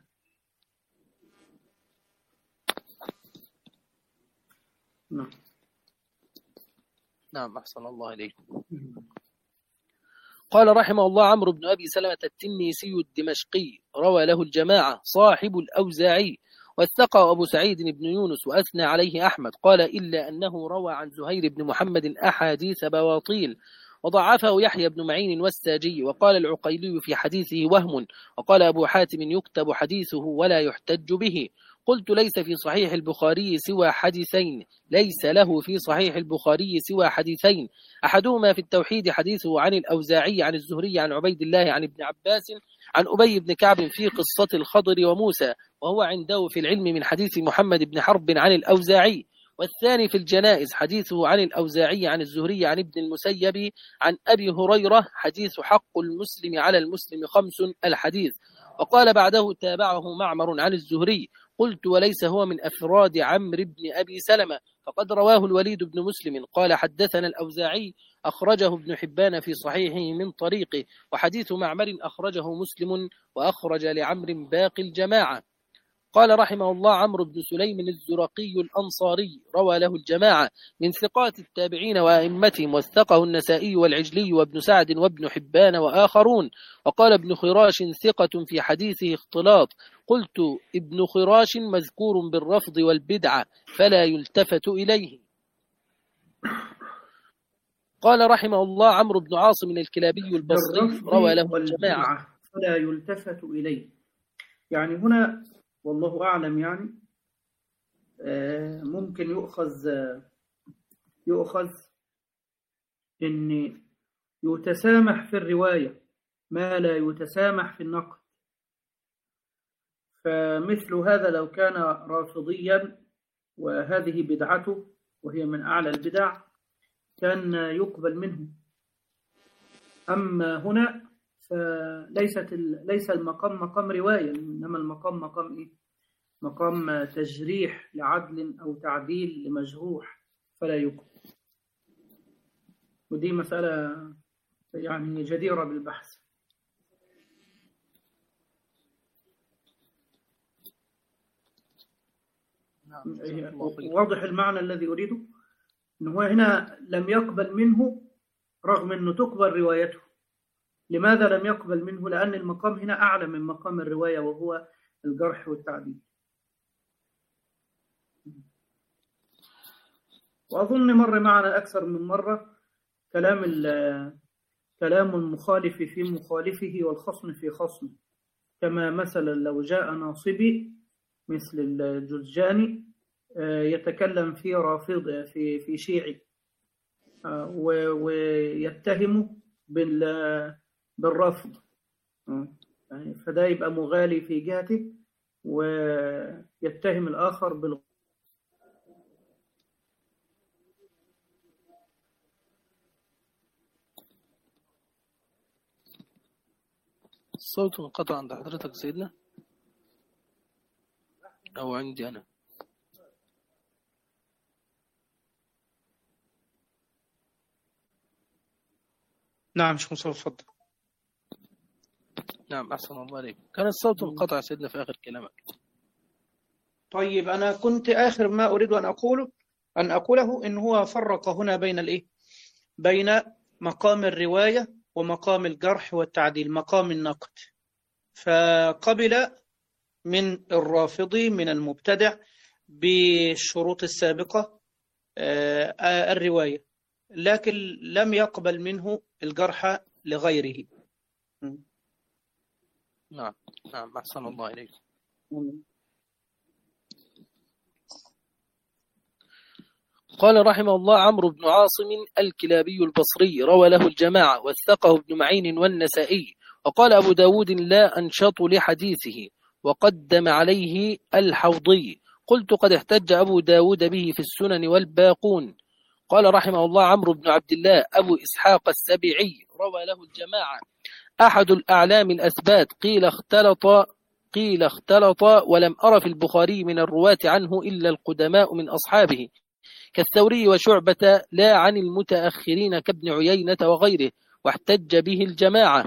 نعم. نعم أحسن الله إليكم. قال رحمه الله عمرو بن أبي سلمة التنيسي الدمشقي روى له الجماعة صاحب الأوزاعي، والثقى أبو سعيد بن يونس وأثنى عليه أحمد، قال إلا أنه روى عن زهير بن محمد أحاديث بواطيل، وضعفه يحيى بن معين والساجي، وقال العقيلي في حديثه وهم، وقال أبو حاتم يكتب حديثه ولا يحتج به. قلت ليس في صحيح البخاري سوى حديثين ليس له في صحيح البخاري سوى حديثين، أحدهما في التوحيد حديثه عن الأوزاعي عن الزهري عن عبيد الله عن ابن عباس عن أبي بن كعب في قصة الخضر وموسى، وهو عنده في العلم من حديث محمد بن حرب عن الأوزاعي. والثاني في الجنائز حديثه عن الأوزاعي عن الزهري عن ابن المسيب عن أبي هريرة حديث حق المسلم على المسلم خمس الحديث. وقال بعده تابعه معمر عن الزهري. قلت وليس هو من أفراد عمرو بن أبي سلمة، فقد رواه الوليد بن مسلم قال حدثنا الأوزاعي، أخرجه ابن حبان في صحيحه من طريقه، وحديث معمر أخرجه مسلم وأخرج لعمر باقي الجماعة. قال رحمه الله عمرو بن سليم الزرقي الأنصاري روى له الجماعة من ثقات التابعين وأئمتهم، واثقه النسائي والعجلي وابن سعد وابن حبان وآخرون. وقال ابن خراش ثقة في حديثه اختلاط. قلت ابن خراش مذكور بالرفض والبدعة فلا يلتفت إليه. قال رحمه الله عمرو بن عاصم الكلابي البصري روى له الجماعة فلا يلتفت إليه، يعني هنا والله أعلم يعني ممكن يؤخذ يؤخذ إن يتسامح في الرواية ما لا يتسامح في النقد، فمثل هذا لو كان رافضيا وهذه بدعته وهي من أعلى البدع كان يقبل منه. أما هنا فليست ليس المقام مقام رواية، إنما المقام مقام إيه؟ مقام تجريح لعدل أو تعديل لمجروح فلا يقبل. ودي مسألة يعني جديرة بالبحث. واضح المعنى الذي أريده، أنه هنا لم يقبل منه رغم أنه تقبل روايته. لماذا لم يقبل منه؟ لأن المقام هنا أعلى من مقام الرواية وهو الجرح والتعديل. وأظن مر معنا أكثر من مرة كلام كلام المخالف في مخالفه والخصم في خصمه، كما مثلا لو جاء ناصبي مثل الجرجاني يتكلم في رافض في في شيعي ويتهم بالرفض، يعني فده يبقى مغالي في جهته ويتهم الآخر بال الصوت انقطع عند حضرتك سيدنا أو عندي أنا؟ نعم شيخ مصطفى اتفضل. نعم أحسن الله عليك، كان الصوت انقطع سيدنا في آخر كلامك. طيب أنا كنت آخر ما أريد أن أقوله أن أقوله إن هو فرق هنا بين الإيه؟ بين مقام الرواية ومقام الجرح والتعديل، مقام النقد. فقبل من الرافضي من المبتدع بالشروط السابقة الرواية، لكن لم يقبل منه الجرح لغيره. نعم نعم أحسن الله إليك. قال رحمه الله: عمرو بن عاصم الكلابي البصري روى له الجماعة، وثقه ابن معين والنسائي. وقال أبو داود: لا أنشط لحديثه، وقدم عليه الحوضي. قلت: قد احتج أبو داود به في السنن والباقون. قال رحمه الله: عمرو بن عبد الله أبو إسحاق السبيعي روى له الجماعة، أحد الأعلام الأثبات، قيل اختلط قيل اختلط ولم أر في البخاري من الرواة عنه إلا القدماء من أصحابه كالثوري وشعبة، لا عن المتأخرين كابن عيينة وغيره، واحتج به الجماعة.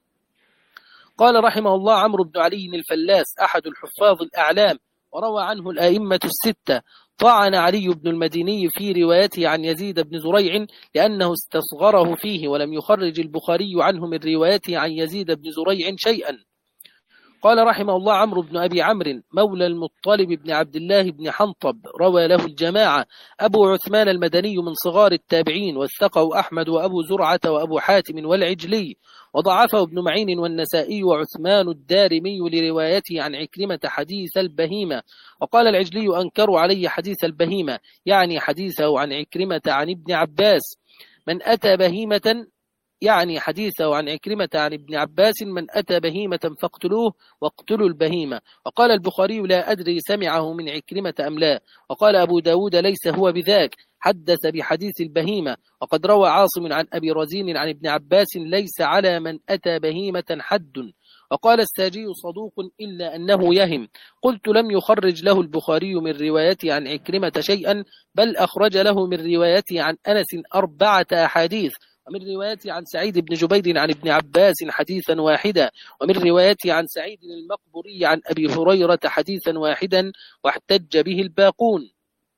قال رحمه الله: عمرو بن علي الفلاس أحد الحفاظ الأعلام، وروى عنه الآئمة الستة. طعن علي بن المديني في روايته عن يزيد بن زريع لأنه استصغره فيه، ولم يخرج البخاري عنه من روايته عن يزيد بن زريع شيئا. قال رحمه الله: عمرو بن أبي عمرو مولى المطلب بن عبد الله بن حنطب روى له الجماعة، أبو عثمان المدني من صغار التابعين، وثقه أحمد وأبو زرعة وأبو حاتم والعجلي، وضعفه ابن معين والنسائي وعثمان الدارمي لروايته عن عكرمة حديث البهيمة. وقال العجلي: أنكروا علي حديث البهيمة، يعني حديثه عن عكرمة عن ابن عباس. من أتى بهيمة يعني حديثه عن عكرمة عن ابن عباس: من أتى بهيمة فاقتلوه واقتلوا البهيمة. وقال البخاري: لا أدري سمعه من عكرمة أم لا. وقال أبو داود: ليس هو بذاك، حدث بحديث البهيمة. وقد روى عاصم عن أبي رزين عن ابن عباس: ليس على من أتى بهيمة حد. وقال الساجي: صدوق إلا أنه يهم. قلت: لم يخرج له البخاري من روايته عن عكرمة شيئا، بل أخرج له من روايته عن أنس أربعة أحاديث، ومن روايته عن سعيد بن جبير عن ابن عباس حديثا واحدا، ومن روايته عن سعيد المقبري عن أبي هريرة حديثا واحدا، واحتج به الباقون.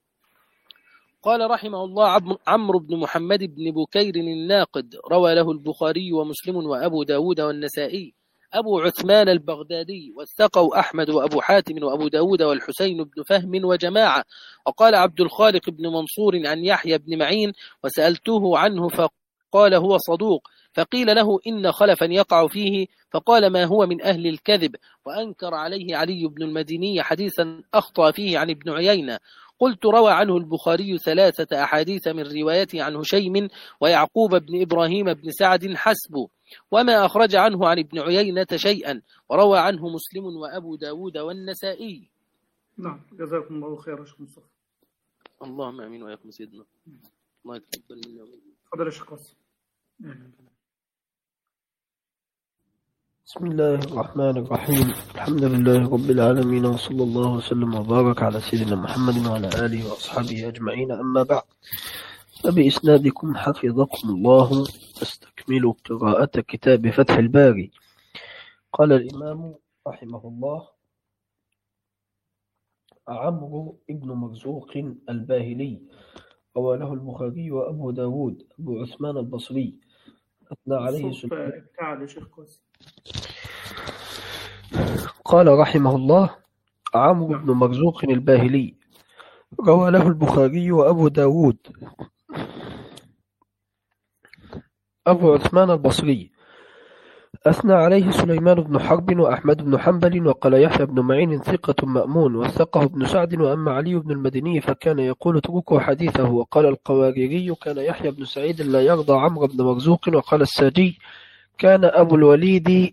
قال رحمه الله: عمرو بن محمد بن بكير الناقد روى له البخاري ومسلم وأبو داود والنسائي، أبو عثمان البغدادي، وثقه أحمد وأبو حاتم وأبو داود والحسين بن فهم وجماعة. وقال عبد الخالق بن منصور عن يحيى بن معين: وسألته عنه فقال هو صدوق، فقيل له: إن خلفا يقع فيه، فقال: ما هو من أهل الكذب. وأنكر عليه علي بن المديني حديثا أخطأ فيه عن ابن عيينة. قلت: روى عنه البخاري ثلاثة أحاديث من روايته عن هشيم ويعقوب بن إبراهيم بن سعد حسبه، وما أخرج عنه عن ابن عيينة شيئا، وروى عنه مسلم وأبو داود والنسائي. نعم، جزاكم الله خير يا شيخ مصطفى. اللهم آمين وياكم سيدنا. الله يتقبل منا. تفضل يا شيخ قاسم. بسم الله الرحمن الرحيم. الحمد لله رب العالمين، وصلى الله وسلم وبارك على سيدنا محمد وعلى آله وأصحابه أجمعين. أما بعد، فبإسنادكم حفظكم الله استكملوا قراءة كتاب فتح الباري. قال الإمام رحمه الله: عمرو ابن مرزوق الباهلي روى له البخاري وأبو داود أبو عثمان البصري أثنى عليه سليمان. قال رحمه الله: عمرو بن مرزوق الباهلي روى له البخاري وأبو داود أبو عثمان البصري أثنى عليه سليمان بن حرب وأحمد بن حنبل. وقال يحيى بن معين: ثقة مأمون، وثقه ابن سعد. وأما علي بن المديني فكان يقول: اتركوا حديثه. وقال القواريري: كان يحيى بن سعيد لا يرضى عمرو بن مرزوق. وقال الساجي: كان أبو الوليد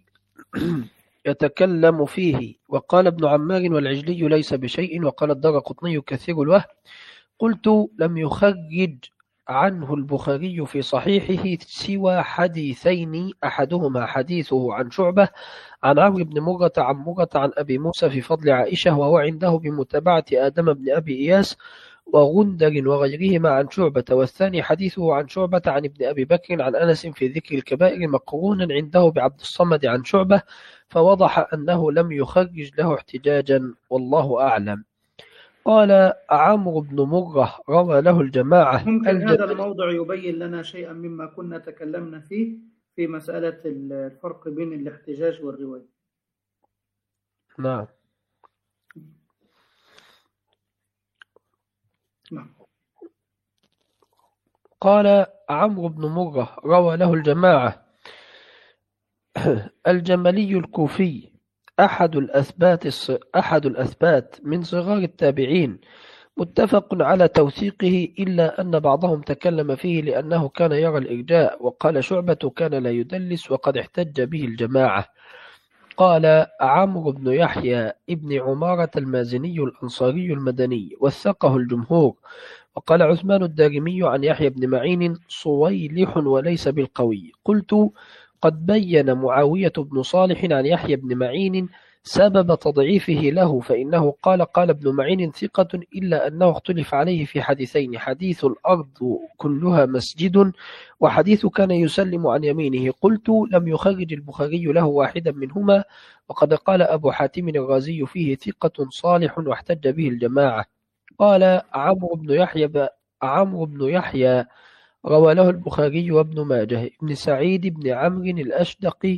يتكلم فيه. وقال ابن عمار: والعجلي ليس بشيء. وقال الدارقطني: كثير الوهم. قلت: لم يخرج عنه البخاري في صحيحه سوى حديثين، أحدهما حديثه عن شعبة عن عمرو بن مرة عن مرة عن أبي موسى في فضل عائشة، وهو عنده بمتابعة آدم بن أبي إياس وغندر وغيرهما عن شعبة. والثاني حديثه عن شعبة عن ابن أبي بكر عن أنس في ذكر الكبائر مقرونا عنده بعبد الصمد عن شعبة، فوضح أنه لم يخرج له احتجاجا، والله أعلم. قال عمرو بن مرة روى له الجماعة. ممكن هذا الموضع يبين لنا شيئا مما كنا تكلمنا فيه في مسألة الفرق بين الاحتجاج والرواية. نعم. نعم. قال عمرو بن مرة روى له الجماعة. الجملي الكوفي أحد الأثبات أحد الأثبات من صغار التابعين، متفق على توثيقه إلا أن بعضهم تكلم فيه لأنه كان يرى الإرجاء. وقال شعبة كان لا يدلس وقد احتج به الجماعة. قال عمرو بن يحيى ابن عمارة المازني الأنصاري المدني وثقه الجمهور. وقال عثمان الدارمي عن يحيى بن معين صويلح وليس بالقوي. قلت قد بين معاوية بن صالح عن يحيى بن معين سبب تضعيفه له، فإنه قال قال ابن معين ثقة إلا أنه اختلف عليه في حديثين: حديث الأرض كلها مسجد، وحديث كان يسلم عن يمينه. قلت لم يخرج البخاري له واحدا منهما، وقد قال أبو حاتم الرازي فيه ثقة صالح واحتج به الجماعة. قال عمرو بن يحيى ب... عمرو بن يحيى روى له البخاري وابن ماجه. ابن سعيد بن عمرو الأشدقي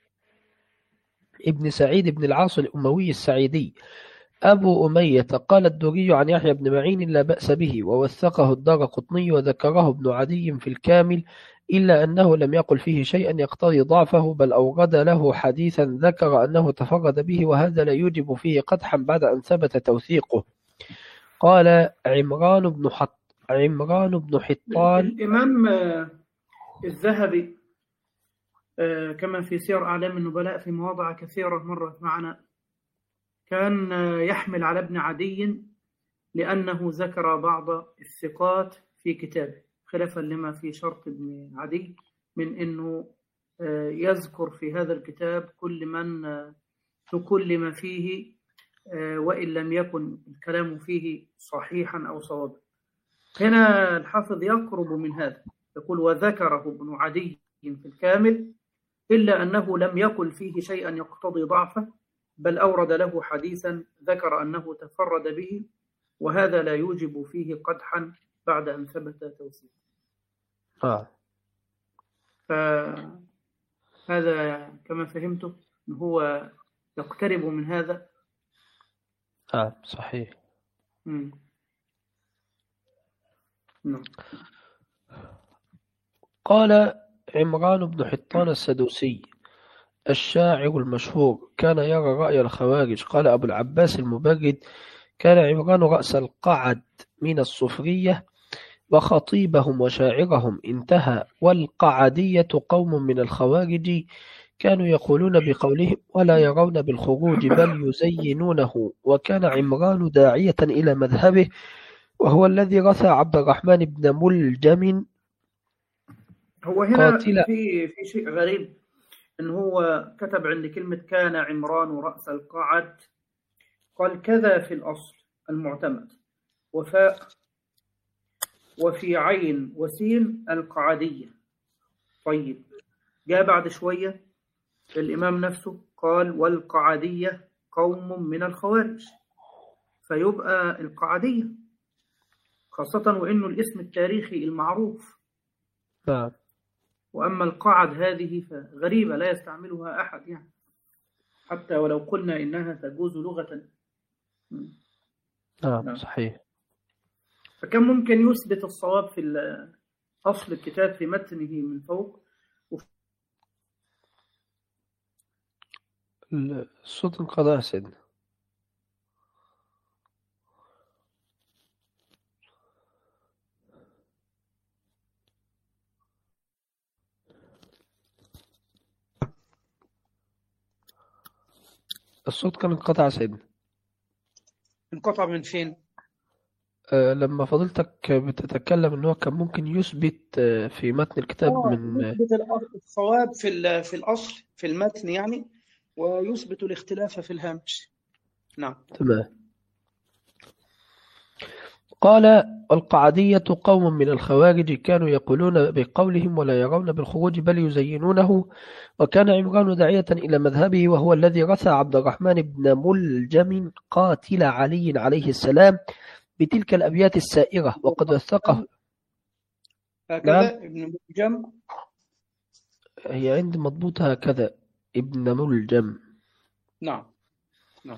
ابن سعيد بن العاص الأموي السعيدي أبو أمية. قال الدوري عن يحيى بن معين لا بأس به، ووثقه الدارقطني وذكره ابن عدي في الكامل، إلا أنه لم يقل فيه شيئا يقتضي ضعفه، بل أورد له حديثا ذكر أنه تفرد به، وهذا لا يوجب فيه قدحا بعد أن ثبت توثيقه. قال عمران بن حط عمران بن حطان. الإمام الذهبي كما في سير أعلام النبلاء في مواضع كثيرة مرت معنا كان يحمل على ابن عدي لأنه ذكر بعض الثقات في كتابه، خلافا لما في شرط ابن عدي من أنه يذكر في هذا الكتاب كل من تكلم فيه وإن لم يكن الكلام فيه صحيحا أو صوابا. هنا الحافظ يقرب من هذا، يقول وذكره ابن عدي في الكامل إلا أنه لم يقل فيه شيئا يقتضي ضعفه، بل أورد له حديثا ذكر أنه تفرد به، وهذا لا يوجب فيه قدحا بعد أن ثبت توثيقه. آه. فهذا كما فهمته هو يقترب من هذا. آه صحيح. مم. نعم. قال عمران بن حطان السدوسي الشاعر المشهور كان يرى رأي الخوارج. قال أبو العباس المبرد كان عمران رأس القعد من الصفرية وخطيبهم وشاعرهم، انتهى. والقعدية قوم من الخوارج كانوا يقولون بقولهم ولا يرون بالخروج بل يزينونه. وكان عمران داعية إلى مذهبه، وهو الذي رثى عبد الرحمن بن ملجم. هو هنا في في شيء غريب، إن هو كتب عند كلمة كان عمران رأس القعد قال كذا في الأصل المعتمد وفاء وفي عين وسين القعدية. طيب جاء بعد شوية الإمام نفسه قال والقعدية قوم من الخوارج، فيبقى القعدية، خاصة وإنه الاسم التاريخي المعروف. نعم. وأما القعد هذه فغريبة لا يستعملها أحد، يعني حتى ولو قلنا إنها تجوز لغة. نعم. نعم صحيح. فكان ممكن يثبت الصواب في أصل الكتاب في متنه من فوق. الصوت انقطع سيدنا. الصوت كان انقطع سيدنا. انقطع من فين؟ أه لما فضلتك بتتكلم ان هو كان ممكن يثبت في متن الكتاب من يثبت الصواب في في الاصل في المتن يعني، ويثبت الاختلاف في الهامش. نعم تمام. قال القعدية قوم من الخوارج كانوا يقولون بقولهم ولا يرون بالخروج بل يزينونه. وكان عمران داعية إلى مذهبه، وهو الذي رثى عبد الرحمن بن ملجم قاتل علي عليه السلام بتلك الأبيات السائرة، وقد وثقه. هكذا نعم. ابن ملجم هي عند مضبوط هكذا ابن ملجم. نعم نعم.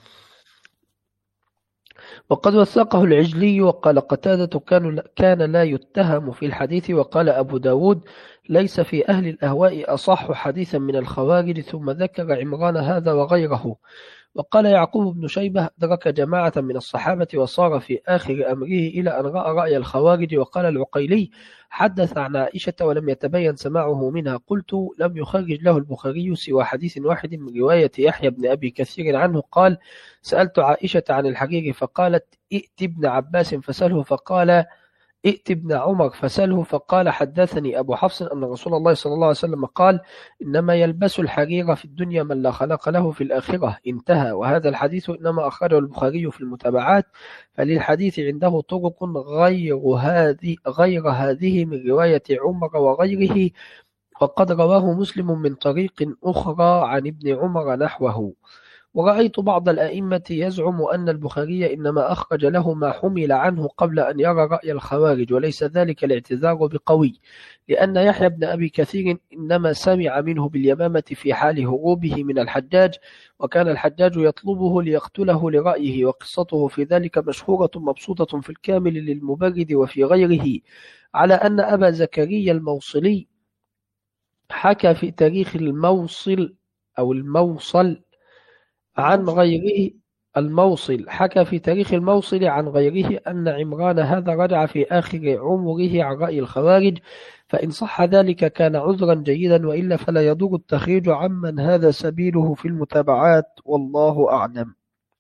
وقد وثقه العجلي. وقال قتادة كان كان لا يتهم في الحديث. وقال أبو داود ليس في أهل الأهواء أصح حديثا من الخوارج. ثم ذكر عمران هذا وغيره. وقال يعقوب بن شيبة أدرك جماعة من الصحابة وصار في آخر أمره إلى أن رأى رأي الخوارج. وقال العقيلي حدث عن عائشة ولم يتبين سماعه منها. قلت لم يخرج له البخاري سوى حديث واحد من رواية يحيى بن أبي كثير عنه قال سألت عائشة عن الحرير فقالت ائت ابن عباس فسأله فقال ائت ابن عمر فسأله فقال حدثني أبو حفص أن رسول الله صلى الله عليه وسلم قال إنما يلبس الحرير في الدنيا من لا خلق له في الآخرة. انتهى. وهذا الحديث إنما أخرجه البخاري في المتابعات، فللحديث عنده طرق غير هذه غير هذه من رواية عمر وغيره، وقد رواه مسلم من طريق أخرى عن ابن عمر نحوه. ورأيت بعض الأئمة يزعم أن البخاري إنما أخرج له ما حمل عنه قبل أن يرى رأي الخوارج، وليس ذلك الاعتذار بقوي، لأن يحيى بن أبي كثير إنما سمع منه باليمامة في حال هروبه من الحجاج، وكان الحجاج يطلبه ليقتله لرأيه، وقصته في ذلك مشهورة مبسوطة في الكامل للمبرد وفي غيره، على أن أبا زكريا الموصلي حكى في تاريخ الموصل أو الموصل عن غيره الموصل حكى في تاريخ الموصل عن غيره أن عمران هذا رجع في آخر عمره عن رأي الخوارج، فإن صح ذلك كان عذرا جيدا، وإلا فلا يضر التخريج عمن هذا سبيله في المتابعات، والله أعلم.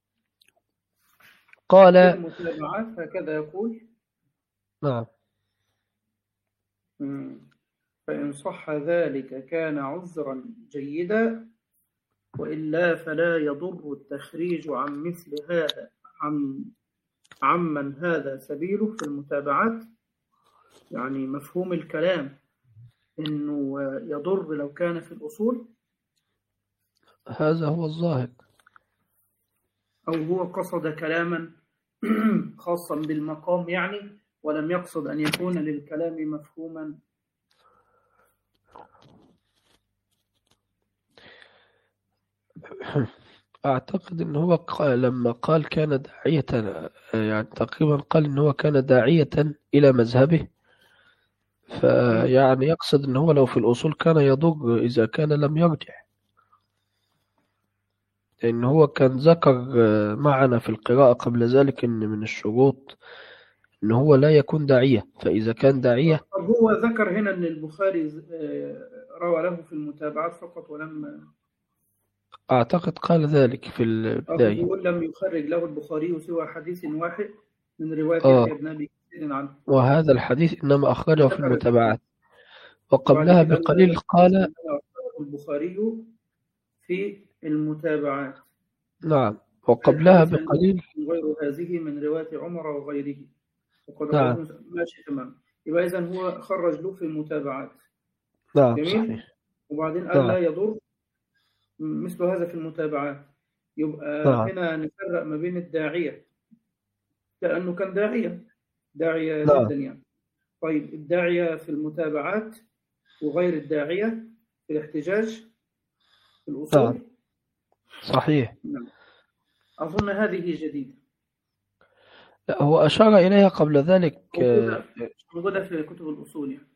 قال في المتابعات هكذا يقول نعم مم. فإن صح ذلك كان عذرا جيدا، وإلا فلا يضر التخريج عن مثل هذا عن عمن هذا سبيله في المتابعات. يعني مفهوم الكلام إنه يضر لو كان في الأصول، هذا هو الظاهر، أو هو قصد كلاما خاصا بالمقام يعني، ولم يقصد أن يكون للكلام مفهوما. أعتقد أنه هو قال لما قال كان داعية، يعني تقريبا قال أنه كان داعية إلى مذهبه، فيعني يقصد أنه هو لو في الأصول كان يضر إذا كان لم يرجع، لأن هو كان ذكر معنا في القراءة قبل ذلك أن من الشروط أنه هو لا يكون داعية، فإذا كان داعية. طب هو ذكر هنا أن البخاري روى له في المتابعات فقط ولم، أعتقد قال ذلك في البداية. يقول لم يخرج له البخاري سوى حديث واحد من رواية آه. يحيى بن أبي كثير عنه، وهذا الحديث إنما أخرجه في المتابعات. وقبلها بقليل قال البخاري في المتابعات. نعم. وقبلها بقليل غير هذه من رواية عمر وغيره، وقد نعم. ماشي تمام. يبقى إذن هو خرج له في المتابعات. نعم جميل. صحيح. وبعدين قال نعم. لا يضر مثل هذا في المتابعات. يبقى نعم. هنا نفرق ما بين الداعية، لأنه كان داعية داعية نعم. جدا يعني. طيب الداعية في المتابعات وغير الداعية في الاحتجاج في الأصول. نعم. صحيح. نعم. أظن هذه جديدة. لا، هو أشار إليها قبل ذلك. موجودة في كتب الأصول يعني.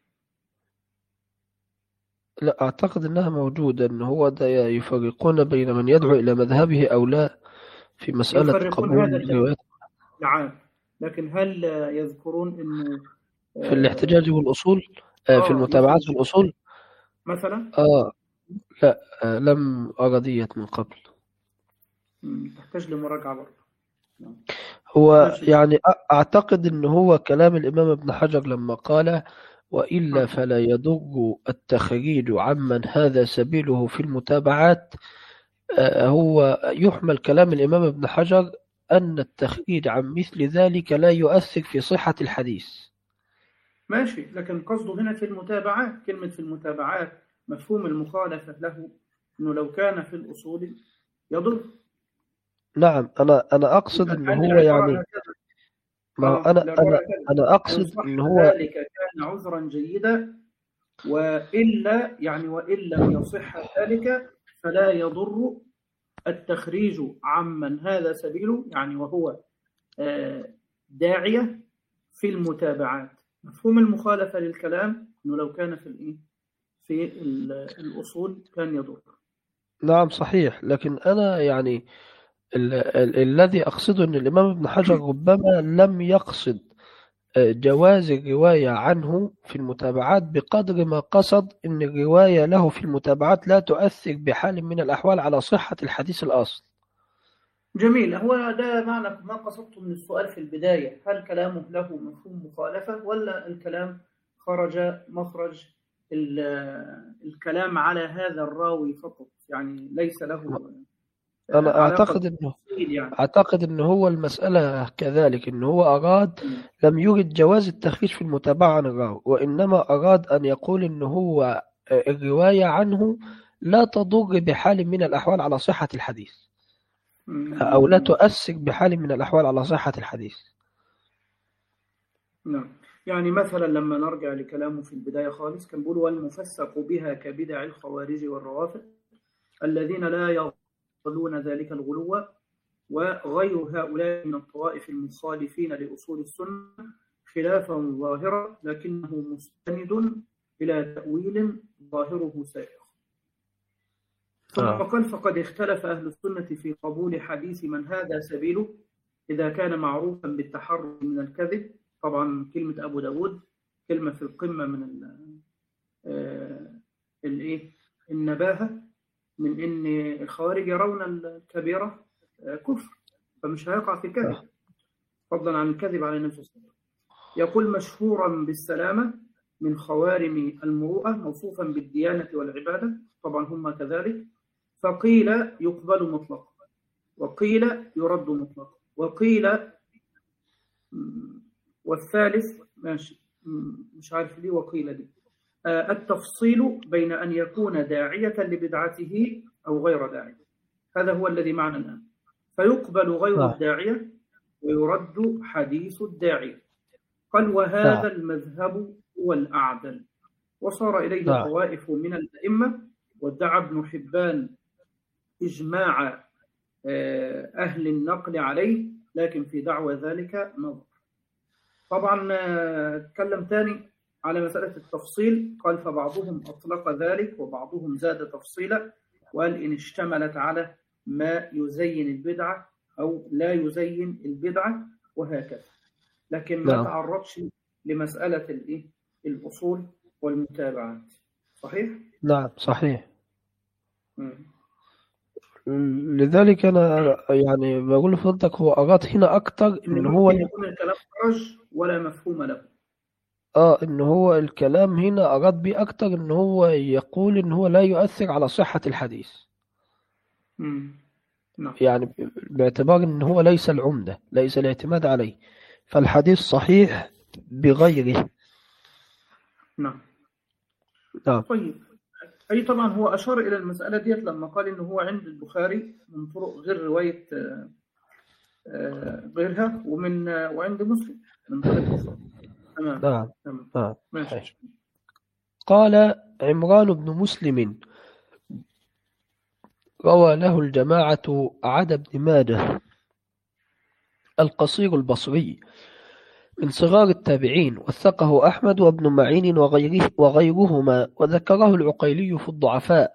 لا أعتقد أنها موجودة، أنه هو يفرقون بين من يدعو إلى مذهبه أو لا في مسألة قبول الروايات. نعم. لكن هل يذكرون أنه في الاحتجاج والأصول آه في المتابعات في الأصول مثلا؟ آه لا آه لم أرى ديت من قبل. تحتاج لمراجعة برضه. هو يعني أعتقد أنه هو كلام الإمام ابن حجر لما قال وإلا فلا يضر التخريج عمن هذا سبيله في المتابعات، هو يحمل كلام الإمام ابن حجر أن التخريج عن مثل ذلك لا يؤثر في صحة الحديث. ماشي، لكن قصده هنا في المتابعات، كلمة في المتابعات مفهوم المخالفة له أنه لو كان في الأصول يضر. نعم أنا أنا أقصد أنه هو يعني ما أنا أنا أنا أقصد أنه هو ذلك كان عذرا جيدا، وإلا يعني وإن لم يصح ذلك فلا يضر التخريج عمن هذا سبيله يعني وهو داعية في المتابعات. مفهوم المخالفة للكلام أنه لو كان في الإيه في الأصول كان يضر. نعم صحيح. لكن أنا يعني ال ال الذي أقصده أن الإمام ابن حجر ربما لم يقصد جواز الرواية عنه في المتابعات بقدر ما قصد أن الرواية له في المتابعات لا تؤثر بحال من الأحوال على صحة الحديث الأصل. جميل. هو ده معنى ما قصدته من السؤال في البداية، هل كلامه له مفهوم مخالفة ولا الكلام خرج مخرج الكلام على هذا الراوي فقط، يعني ليس له أنا أعتقد أنه يعني. أعتقد أنه هو المسألة كذلك، أنه هو أراد لم يرد جواز التخريج في المتابعة عن الراوي، وإنما أراد أن يقول أنه هو الرواية عنه لا تضر بحال من الأحوال على صحة الحديث، أو لا تؤثر بحال من الأحوال على صحة الحديث. نعم. يعني مثلا لما نرجع لكلامه في البداية خالص كان بيقول والمفسق بها كبدع الخوارج والروافض الذين لا يغلون ذلك الغلو وغير هؤلاء من الطوائف المخالفين لأصول السنة خلافا ظاهرا لكنه مستند إلى تأويل ظاهره سائغ. ثم آه. قال فقد اختلف أهل السنة في قبول حديث من هذا سبيله إذا كان معروفا بالتحرر من الكذب. طبعا كلمة أبو داود كلمة في القمة من الإيه النباهة، من إن الخوارج يرون الكبيرة كفر فمش هيقع في كذب فضلا عن الكذب على النبي صلى الله عليه وسلم. يقول مشهورا بالسلامة من خوارم المروءة موصوفا بالديانة والعبادة، طبعا هم كذلك. فقيل يقبل مطلقا وقيل يرد مطلقا وقيل والثالث ماشي مش عارف ليه وقيل دي آه التفصيل بين أن يكون داعية لبدعته أو غير داعية، هذا هو الذي معنا الآن. فيقبل غير آه. الداعية ويرد حديث الداعية. قال وهذا آه. المذهب هو الأعدل وصار إليه آه. طوائف من الأئمة، وادعى ابن حبان إجماع آه أهل النقل عليه، لكن في دعوى ذلك نظر. طبعا اتكلم تاني على مسألة التفصيل، قال فبعضهم أطلق ذلك وبعضهم زاد تفصيلا وقال إن اشتملت على ما يزين البدعة أو لا يزين البدعة وهكذا، لكن ما تعرضش لمسألة الإيه الأصول والمتابعات. صحيح؟ نعم صحيح. م. لذلك أنا يعني بقول لفضلك هو أراد هنا أكتر إن هو يكون الكلام خرج ولا مفهوم له. آه إن هو الكلام هنا أراد به أكتر إن هو يقول إن هو لا يؤثر على صحة الحديث. امم نعم. يعني باعتبار إن هو ليس العمدة، ليس الاعتماد عليه، فالحديث صحيح بغيره. نعم. نعم. طيب. أي طبعا هو أشار إلى المسألة ديت لما قال إنه هو عند البخاري من طرق غير رواية غيرها ومن وعند مسلم من طريق أخرى. تمام. نعم. تمام. نعم. ماشي. قال عمران بن مسلم روى له الجماعة عدا بن ماجه القصير البصري من صغار التابعين، وثقه أحمد وابن معين وغيره وغيرهما، وذكره العقيلي في الضعفاء.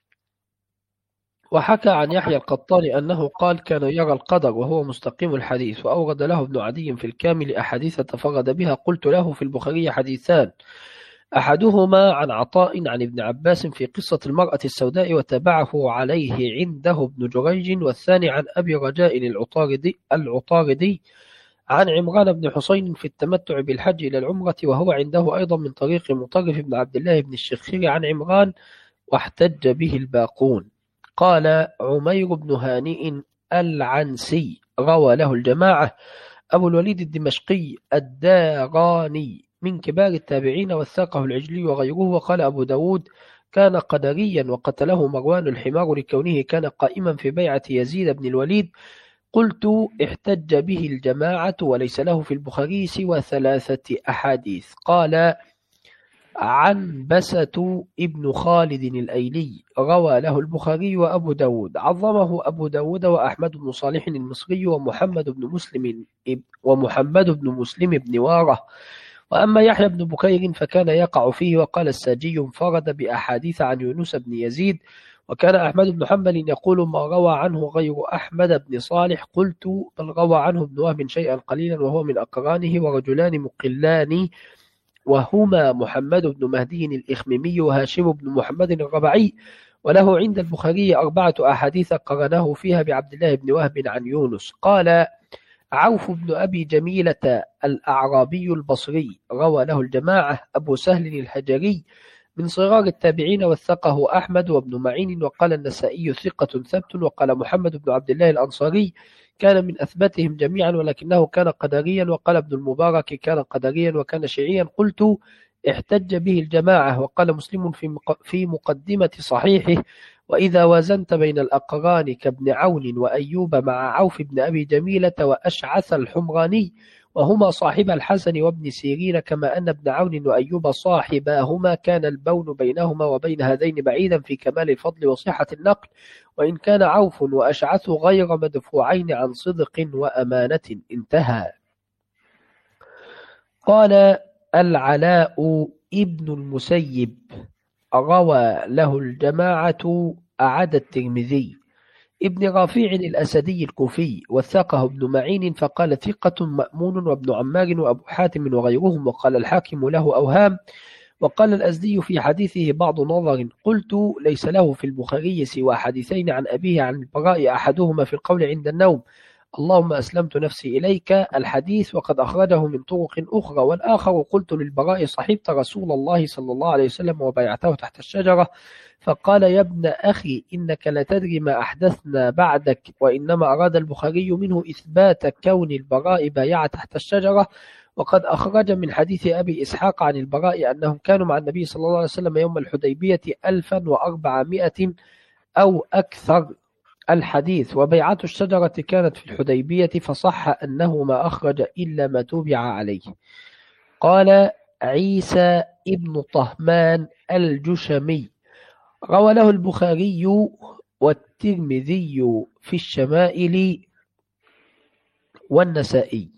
وحكى عن يحيى القطاني أنه قال كان يرى القدر وهو مستقيم الحديث، وأورد له ابن عدي في الكامل أحاديث تفرد بها. قلت له في البخاري حديثان، أحدهما عن عطاء عن ابن عباس في قصة المرأة السوداء وتابعه عليه عنده ابن جريج، والثاني عن أبي رجاء العطاردي, العطاردي عن عمران بن حسين في التمتع بالحج إلى العمرة، وهو عنده أيضا من طريق مطرف بن عبد الله بن الشخير عن عمران، واحتج به الباقون. قال عمير بن هانئ العنسي روى له الجماعة. أبو الوليد الدمشقي الداراني من كبار التابعين، وثاقه العجلي وغيره. وقال أبو داود كان قدريا وقتله مروان الحمار لكونه كان قائما في بيعة يزيد بن الوليد. قلت احتج به الجماعة وليس له في البخاري سوى ثلاثة أحاديث. قال عنبسة ابن خالد الأيلي روى له البخاري وأبو داود، عظمه أبو داود وأحمد بن صالح المصري ومحمد بن مسلم ومحمد بن مسلم بن واره. وأما يحيى بن بكير فكان يقع فيه. وقال الساجي انفرد بأحاديث عن يونس بن يزيد، وكان أحمد بن حنبل يقول ما روى عنه غير أحمد بن صالح، قلت بل روى عنه ابن وهب شيئا قليلا وهو من أقرانه ورجلان مقلان، وهما محمد بن مهدي الإخميمي وهاشم بن محمد الربعي، وله عند البخاري أربعة أحاديث قرنه فيها بعبد الله بن وهب عن يونس. قال عوف بن أبي جميلة الأعرابي البصري روى له الجماعة أبو سهل الهجري من صغار التابعين، وثقه أحمد وابن معين، وقال النسائي ثقة ثبت، وقال محمد بن عبد الله الأنصاري كان من أثبتهم جميعا ولكنه كان قدريا، وقال ابن المبارك كان قدريا وكان شيعيا. قلت احتج به الجماعة. وقال مسلم في مقدمة صحيحه وإذا وازنت بين الأقران كابن عون وأيوب مع عوف بن أبي جميلة وأشعث الحمراني وهما صاحب الحسن وابن سيرين، كما أن ابن عون وأيوب صاحباهما كان البون بينهما وبين هذين بعيدا في كمال الفضل وصحة النقل، وإن كان عوف وأشعث غير مدفوعين عن صدق وأمانة. انتهى. قال العلاء ابن المسيب روى له الجماعة أعد الترمذي ابن رافع الأسدي الكوفي، وثقه ابن معين فقال ثقة مأمون، وابن عمار وأبو حاتم وغيرهم، وقال الحاكم له أوهام، وقال الأزدي في حديثه بعض نظر. قلت ليس له في البخاري سوى حديثين عن أبيه عن البراء، أحدهما في القول عند النوم اللهم أسلمت نفسي إليك الحديث وقد أخرجه من طرق أخرى، والآخر قلت للبراء صحبت رسول الله صلى الله عليه وسلم وبايعته تحت الشجرة فقال يا ابن أخي إنك لتدري ما أحدثنا بعدك، وإنما أراد البخاري منه إثبات كون البراء بايع تحت الشجرة، وقد أخرج من حديث أبي إسحاق عن البراء أنهم كانوا مع النبي صلى الله عليه وسلم يوم الحديبية ألفا وأربعمائة أو أكثر الحديث، وبيعة الشجرة كانت في الحديبية، فصح أنه ما أخرج إلا ما توبع عليه. قال عيسى ابن طهمان الجشمي روى له البخاري والترمذي في الشمائل والنسائي.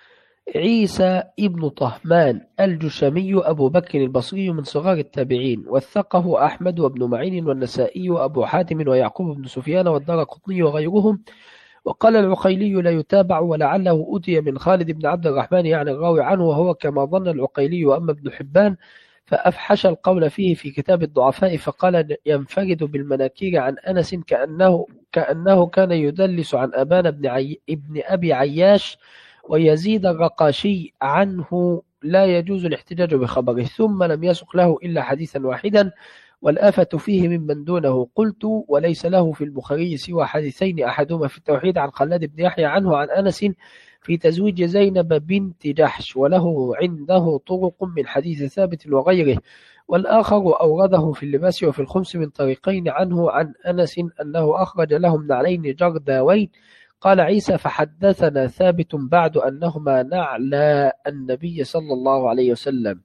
عيسى ابن طهمان الجشمي أبو بكر البصري من صغار التابعين، وثقه أحمد وابن معين والنسائي وأبو حاتم ويعقوب بن سفيان والدارقطني وغيرهم، وقال العقيلي لا يتابع ولعله أتي من خالد بن عبد الرحمن يعني الراوي عنه، وهو كما ظن العقيلي. وأما ابن حبان فأفحش القول فيه في كتاب الضعفاء، فقال ينفرد بالمناكير عن أنس كأنه, كأنه كان يدلس عن أبان بن, عي... ابن أبي عياش ويزيد الرقاشي عنه لا يجوز الاحتجاج بخبره، ثم لم يسق له إلا حديثا واحدا والآفة فيه ممن دونه. قلت وليس له في البخاري سوى حديثين، أحدهما في التوحيد عن خلاد بن يحيى عنه عن أنس في تزويج زينب بنت جحش، وله عنده طرق من حديث ثابت وغيره، والآخر أورده في اللباس وفي الخمس من طريقين عنه عن أنس أنه أخرج لهم نعلين جرداوين. قال عيسى فحدثنا ثابت بعد أنهما نعلى النبي صلى الله عليه وسلم.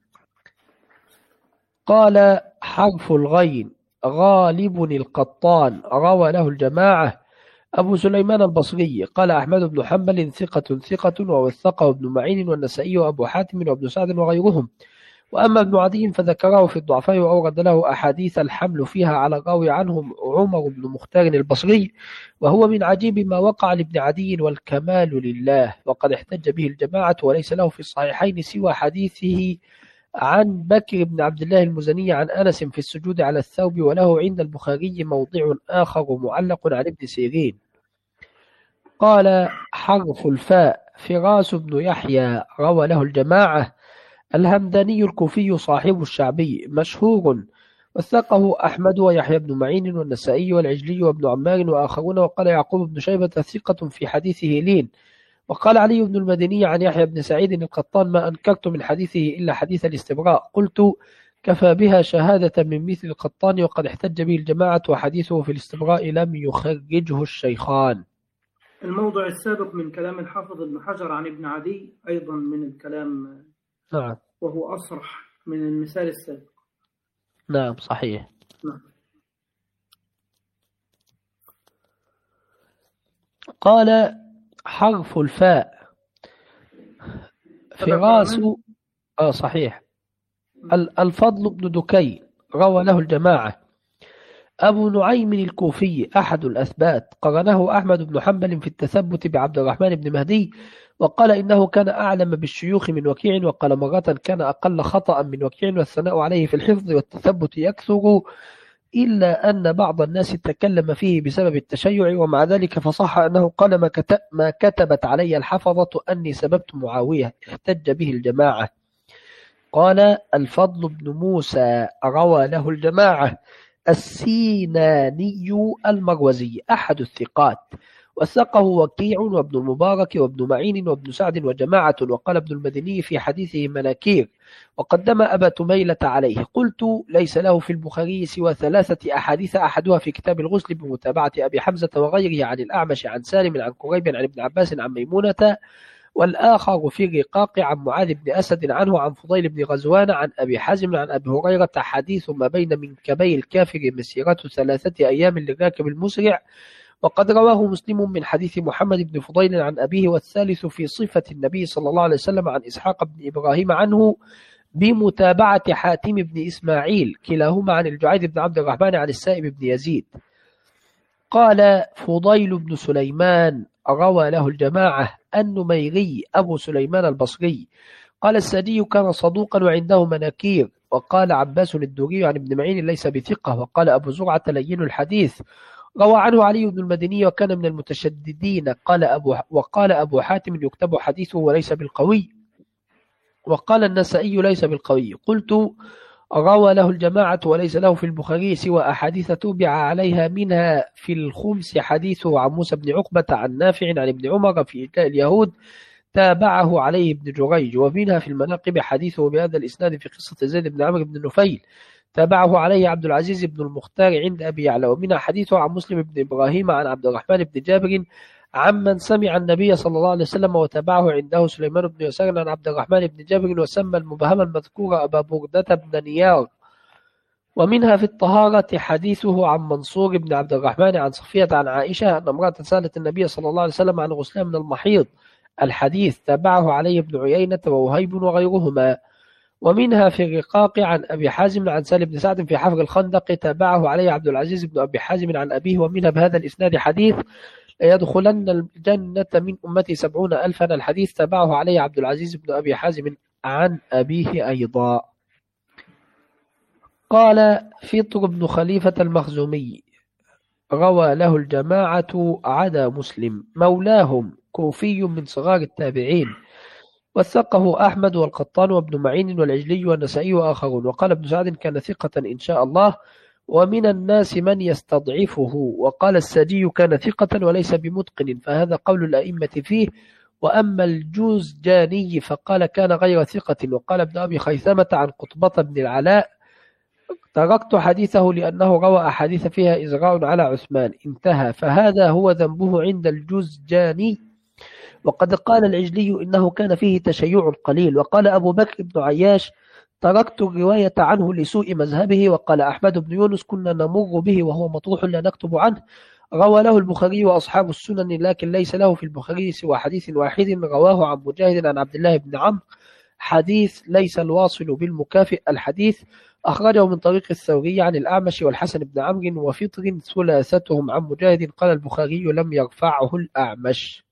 قال حرف الغين غالب القطان روى له الجماعة أبو سليمان البصري. قال أحمد بن حنبل ثقة ثقة ووثقه ابن معين والنسائي وأبو حاتم وابن سعد وغيرهم. وأما ابن عدي فذكره في الضعفاء وأورد له أحاديث الحمل فيها على الراوي عنهم عمر بن مختار البصري، وهو من عجيب ما وقع لابن عدي والكمال لله، وقد احتج به الجماعة وليس له في الصحيحين سوى حديثه عن بكر بن عبد الله المزني عن أنس في السجود على الثوب، وله عند البخاري موضع آخر معلق عن ابن سيرين. قال حرف الفاء فراس بن يحيى روى له الجماعة الهمداني الكوفي صاحب الشعبي مشهور، وثقه أحمد ويحيى بن معين والنسائي والعجلي وابن عمار وآخرون. وقال يعقوب بن شيبة ثقة في حديثه لين. وقال علي بن المديني عن يحيى بن سعيد القطان ما أنكرت من حديثه إلا حديث الاستبراء. قلت كفى بها شهادة من مثل القطان، وقد احتج به الجماعة، وحديثه في الاستبراء لم يخرجه الشيخان. الموضع السابق من كلام الحافظ ابن حجر عن ابن عدي أيضا من الكلام، نعم، وهو أصرح من المثال السابق. نعم صحيح. نعم. قال حرف الفاء فراس آه صحيح الفضل بن دكي روى له الجماعة أبو نعيم الكوفي أحد الأثبات، قرنه أحمد بن حنبل في التثبت بعبد الرحمن بن مهدي، وقال إنه كان أعلم بالشيوخ من وكيع، وقال مرة كان أقل خطأ من وكيع، والثناء عليه في الحفظ والتثبت يكثر، إلا أن بعض الناس تكلم فيه بسبب التشيع، ومع ذلك فصح أنه قال ما, كتب ما كتبت علي الحفظة أني سببت معاوية، احتج به الجماعة. قال الفضل بن موسى روى له الجماعة. السيناني المروزي أحد الثقات، وثقه وكيع وابن المبارك وابن معين وابن سعد وجماعة، وقال ابن المديني في حديثه مناكير، وقدم أبا تميلة عليه. قلت ليس له في البخاري سوى ثلاثة أحاديث، أحدها في كتاب الغسل بمتابعة أبي حمزة وغيره عن الأعمش عن سالم عن قريب عن ابن عباس عن ميمونة، والآخر في الرقاق عن معاذ بن أسد عنه عن فضيل بن غزوان عن أبي حازم عن أبي هريرة حديث ما بين منكبي الكافر مسيرة ثلاثة أيام للراكب المسرع، وقد رواه مسلم من حديث محمد بن فضيل عن أبيه، والثالث في صفة النبي صلى الله عليه وسلم عن إسحاق بن إبراهيم عنه بمتابعة حاتم بن إسماعيل، كلاهما عن الجعيد بن عبد الرحمن عن السائب بن يزيد. قال فضيل بن سليمان روى له الجماعة. النميري أبو سليمان البصري قال السدي كان صدوقا وعنده مناكير. وقال عباس الدوري عن ابن معين ليس بثقة. وقال أبو زرعة لين الحديث، روى عنه علي بن المديني وكان من المتشددين. قال أبو وقال أبو حاتم يكتب حديثه وليس بالقوي. وقال النسائي ليس بالقوي. قلت روى له الجماعة وليس له في البخاري سوى أحاديث توبع عليها، منها في الخمس حديثه عن موسى بن عقبة عن نافع عن ابن عمر في إيتاء اليهود، تابعه عليه ابن جريج. ومنها في المناقب حديثه بهذا الإسناد في قصة زيد بن عمرو بن نفيل، تابعه عليه عبد العزيز بن المختار عند أبي يعلى. ومنها حديثه عن مسلم بن إبراهيم عن عبد الرحمن بن جابر عمن سمع النبي صلى الله عليه وسلم، وتابعه عنده سليمان بن يسار عن عبد الرحمن بن جابر، وسمى المبهم المذكور أبا بردة بن نيار. ومنها في الطهارة حديثه عن منصور بن عبد الرحمن عن صفية عن عائشة أن امرأة سألت النبي صلى الله عليه وسلم عن غسلها من المحيض، الحديث تابعه عليه ابن عيينة ووهيب وغيرهما. ومنها في الرقاق عن أبي حازم عن سالم بن سعد في حفر الخندق، تابعه عليه عبد العزيز بن أبي حازم عن أبيه. ومنها بهذا الإسناد حديث ليدخلن الجنة من أمتي سبعون ألفا، الحديث تابعه عليه عبد العزيز بن أبي حازم عن أبيه أيضا. قال فطر بن خليفة المخزومي روى له الجماعة عدا مسلم، مولاهم كوفي من صغار التابعين، وثقه أحمد والقطان وابن معين والعجلي والنسائي وآخرون. وقال ابن سعد كان ثقة إن شاء الله، ومن الناس من يستضعفه. وقال السدي كان ثقة وليس بمتقن، فهذا قول الأئمة فيه. وأما الجوزجاني فقال كان غير ثقة. وقال ابن أبي خيثمة عن قطبة بن العلاء تركت حديثه لأنه روى أحاديث فيها إزراء على عثمان، انتهى. فهذا هو ذنبه عند الجوزجاني. وقد قال العجلي إنه كان فيه تشيع قليل. وقال أبو بكر بن عياش تركت الرواية عنه لسوء مذهبه. وقال أحمد بن يونس كنا نمر به وهو مطروح لا نكتب عنه، روى له البخاري وأصحاب السنن، لكن ليس له في البخاري سوى حديث واحد رواه عن مجاهد عن عبد الله بن عمرو، حديث ليس الواصل بالمكافئ، الحديث أخرجه من طريق الثوري عن الأعمش والحسن بن عمرو وفطر ثلاثتهم عن مجاهد. قال البخاري لم يرفعه الأعمش.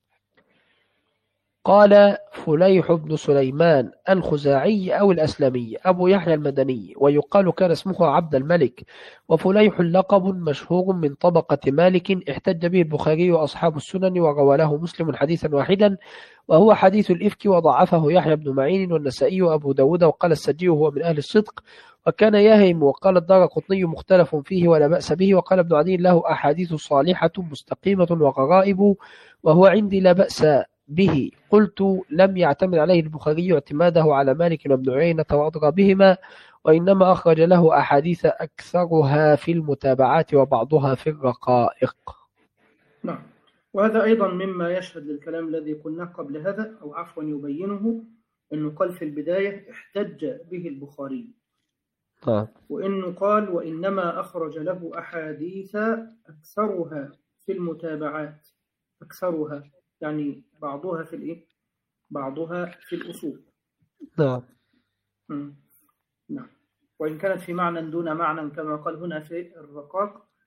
قال فليح بن سليمان الخزاعي أو الأسلمي أبو يحيى المدني، ويقال كان اسمه عبد الملك. وفليح لقب مشهور من طبقة مالك، احتج به البخاري وأصحاب السنن، وروى له مسلم حديثا واحدا وهو حديث الإفك، وضعفه يحيى بن معين والنسائي وأبو داود. وقال السجي هو من أهل الصدق وكان يهم. وقال الدارقطني مختلف فيه ولا بأس به. وقال ابن عدي له أحاديث صالحة مستقيمة وغرائب، وهو عندي لا بأس به. قلت لم يعتمد عليه البخاري اعتماده على مالك وابن عيينة وأضرى بهما، وإنما أخرج له أحاديث أكثرها في المتابعات وبعضها في الرقائق. نعم. وهذا أيضا مما يشهد للكلام الذي قلناه قبل هذا، أو عفوا يبينه، أنه قال في البداية احتج به البخاري، آه. وإنه قال وإنما أخرج له أحاديث أكثرها في المتابعات، أكثرها يعني بعضها في الإيه؟ بعضها في الأصول. نعم. نعم. وإن كانت في معنى دون معنى كما قال هنا في الرقاق،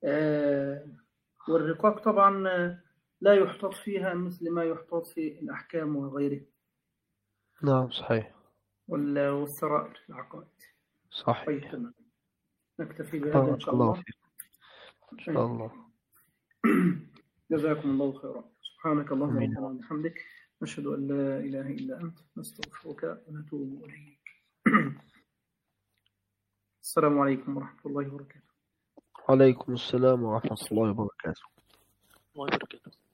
آه، والرقاق طبعا لا يحتاط فيها مثل ما يحتاط في الأحكام وغيره، نعم صحيح وال- والسرائر العقائد. صحيح. طيب تمام، نكتفي بهذا إن بارك شاء الله الله. فيك إن شاء الله. جزاكم الله خيرا. سبحانك اللهم آمين. ربنا وبحمدك، نشهد أن لا إله إلا أنت، نستغفرك ونتوب إليك. السلام عليكم ورحمة الله وبركاته. وعليكم السلام ورحمة الله وبركاته. الله يبارك فيك.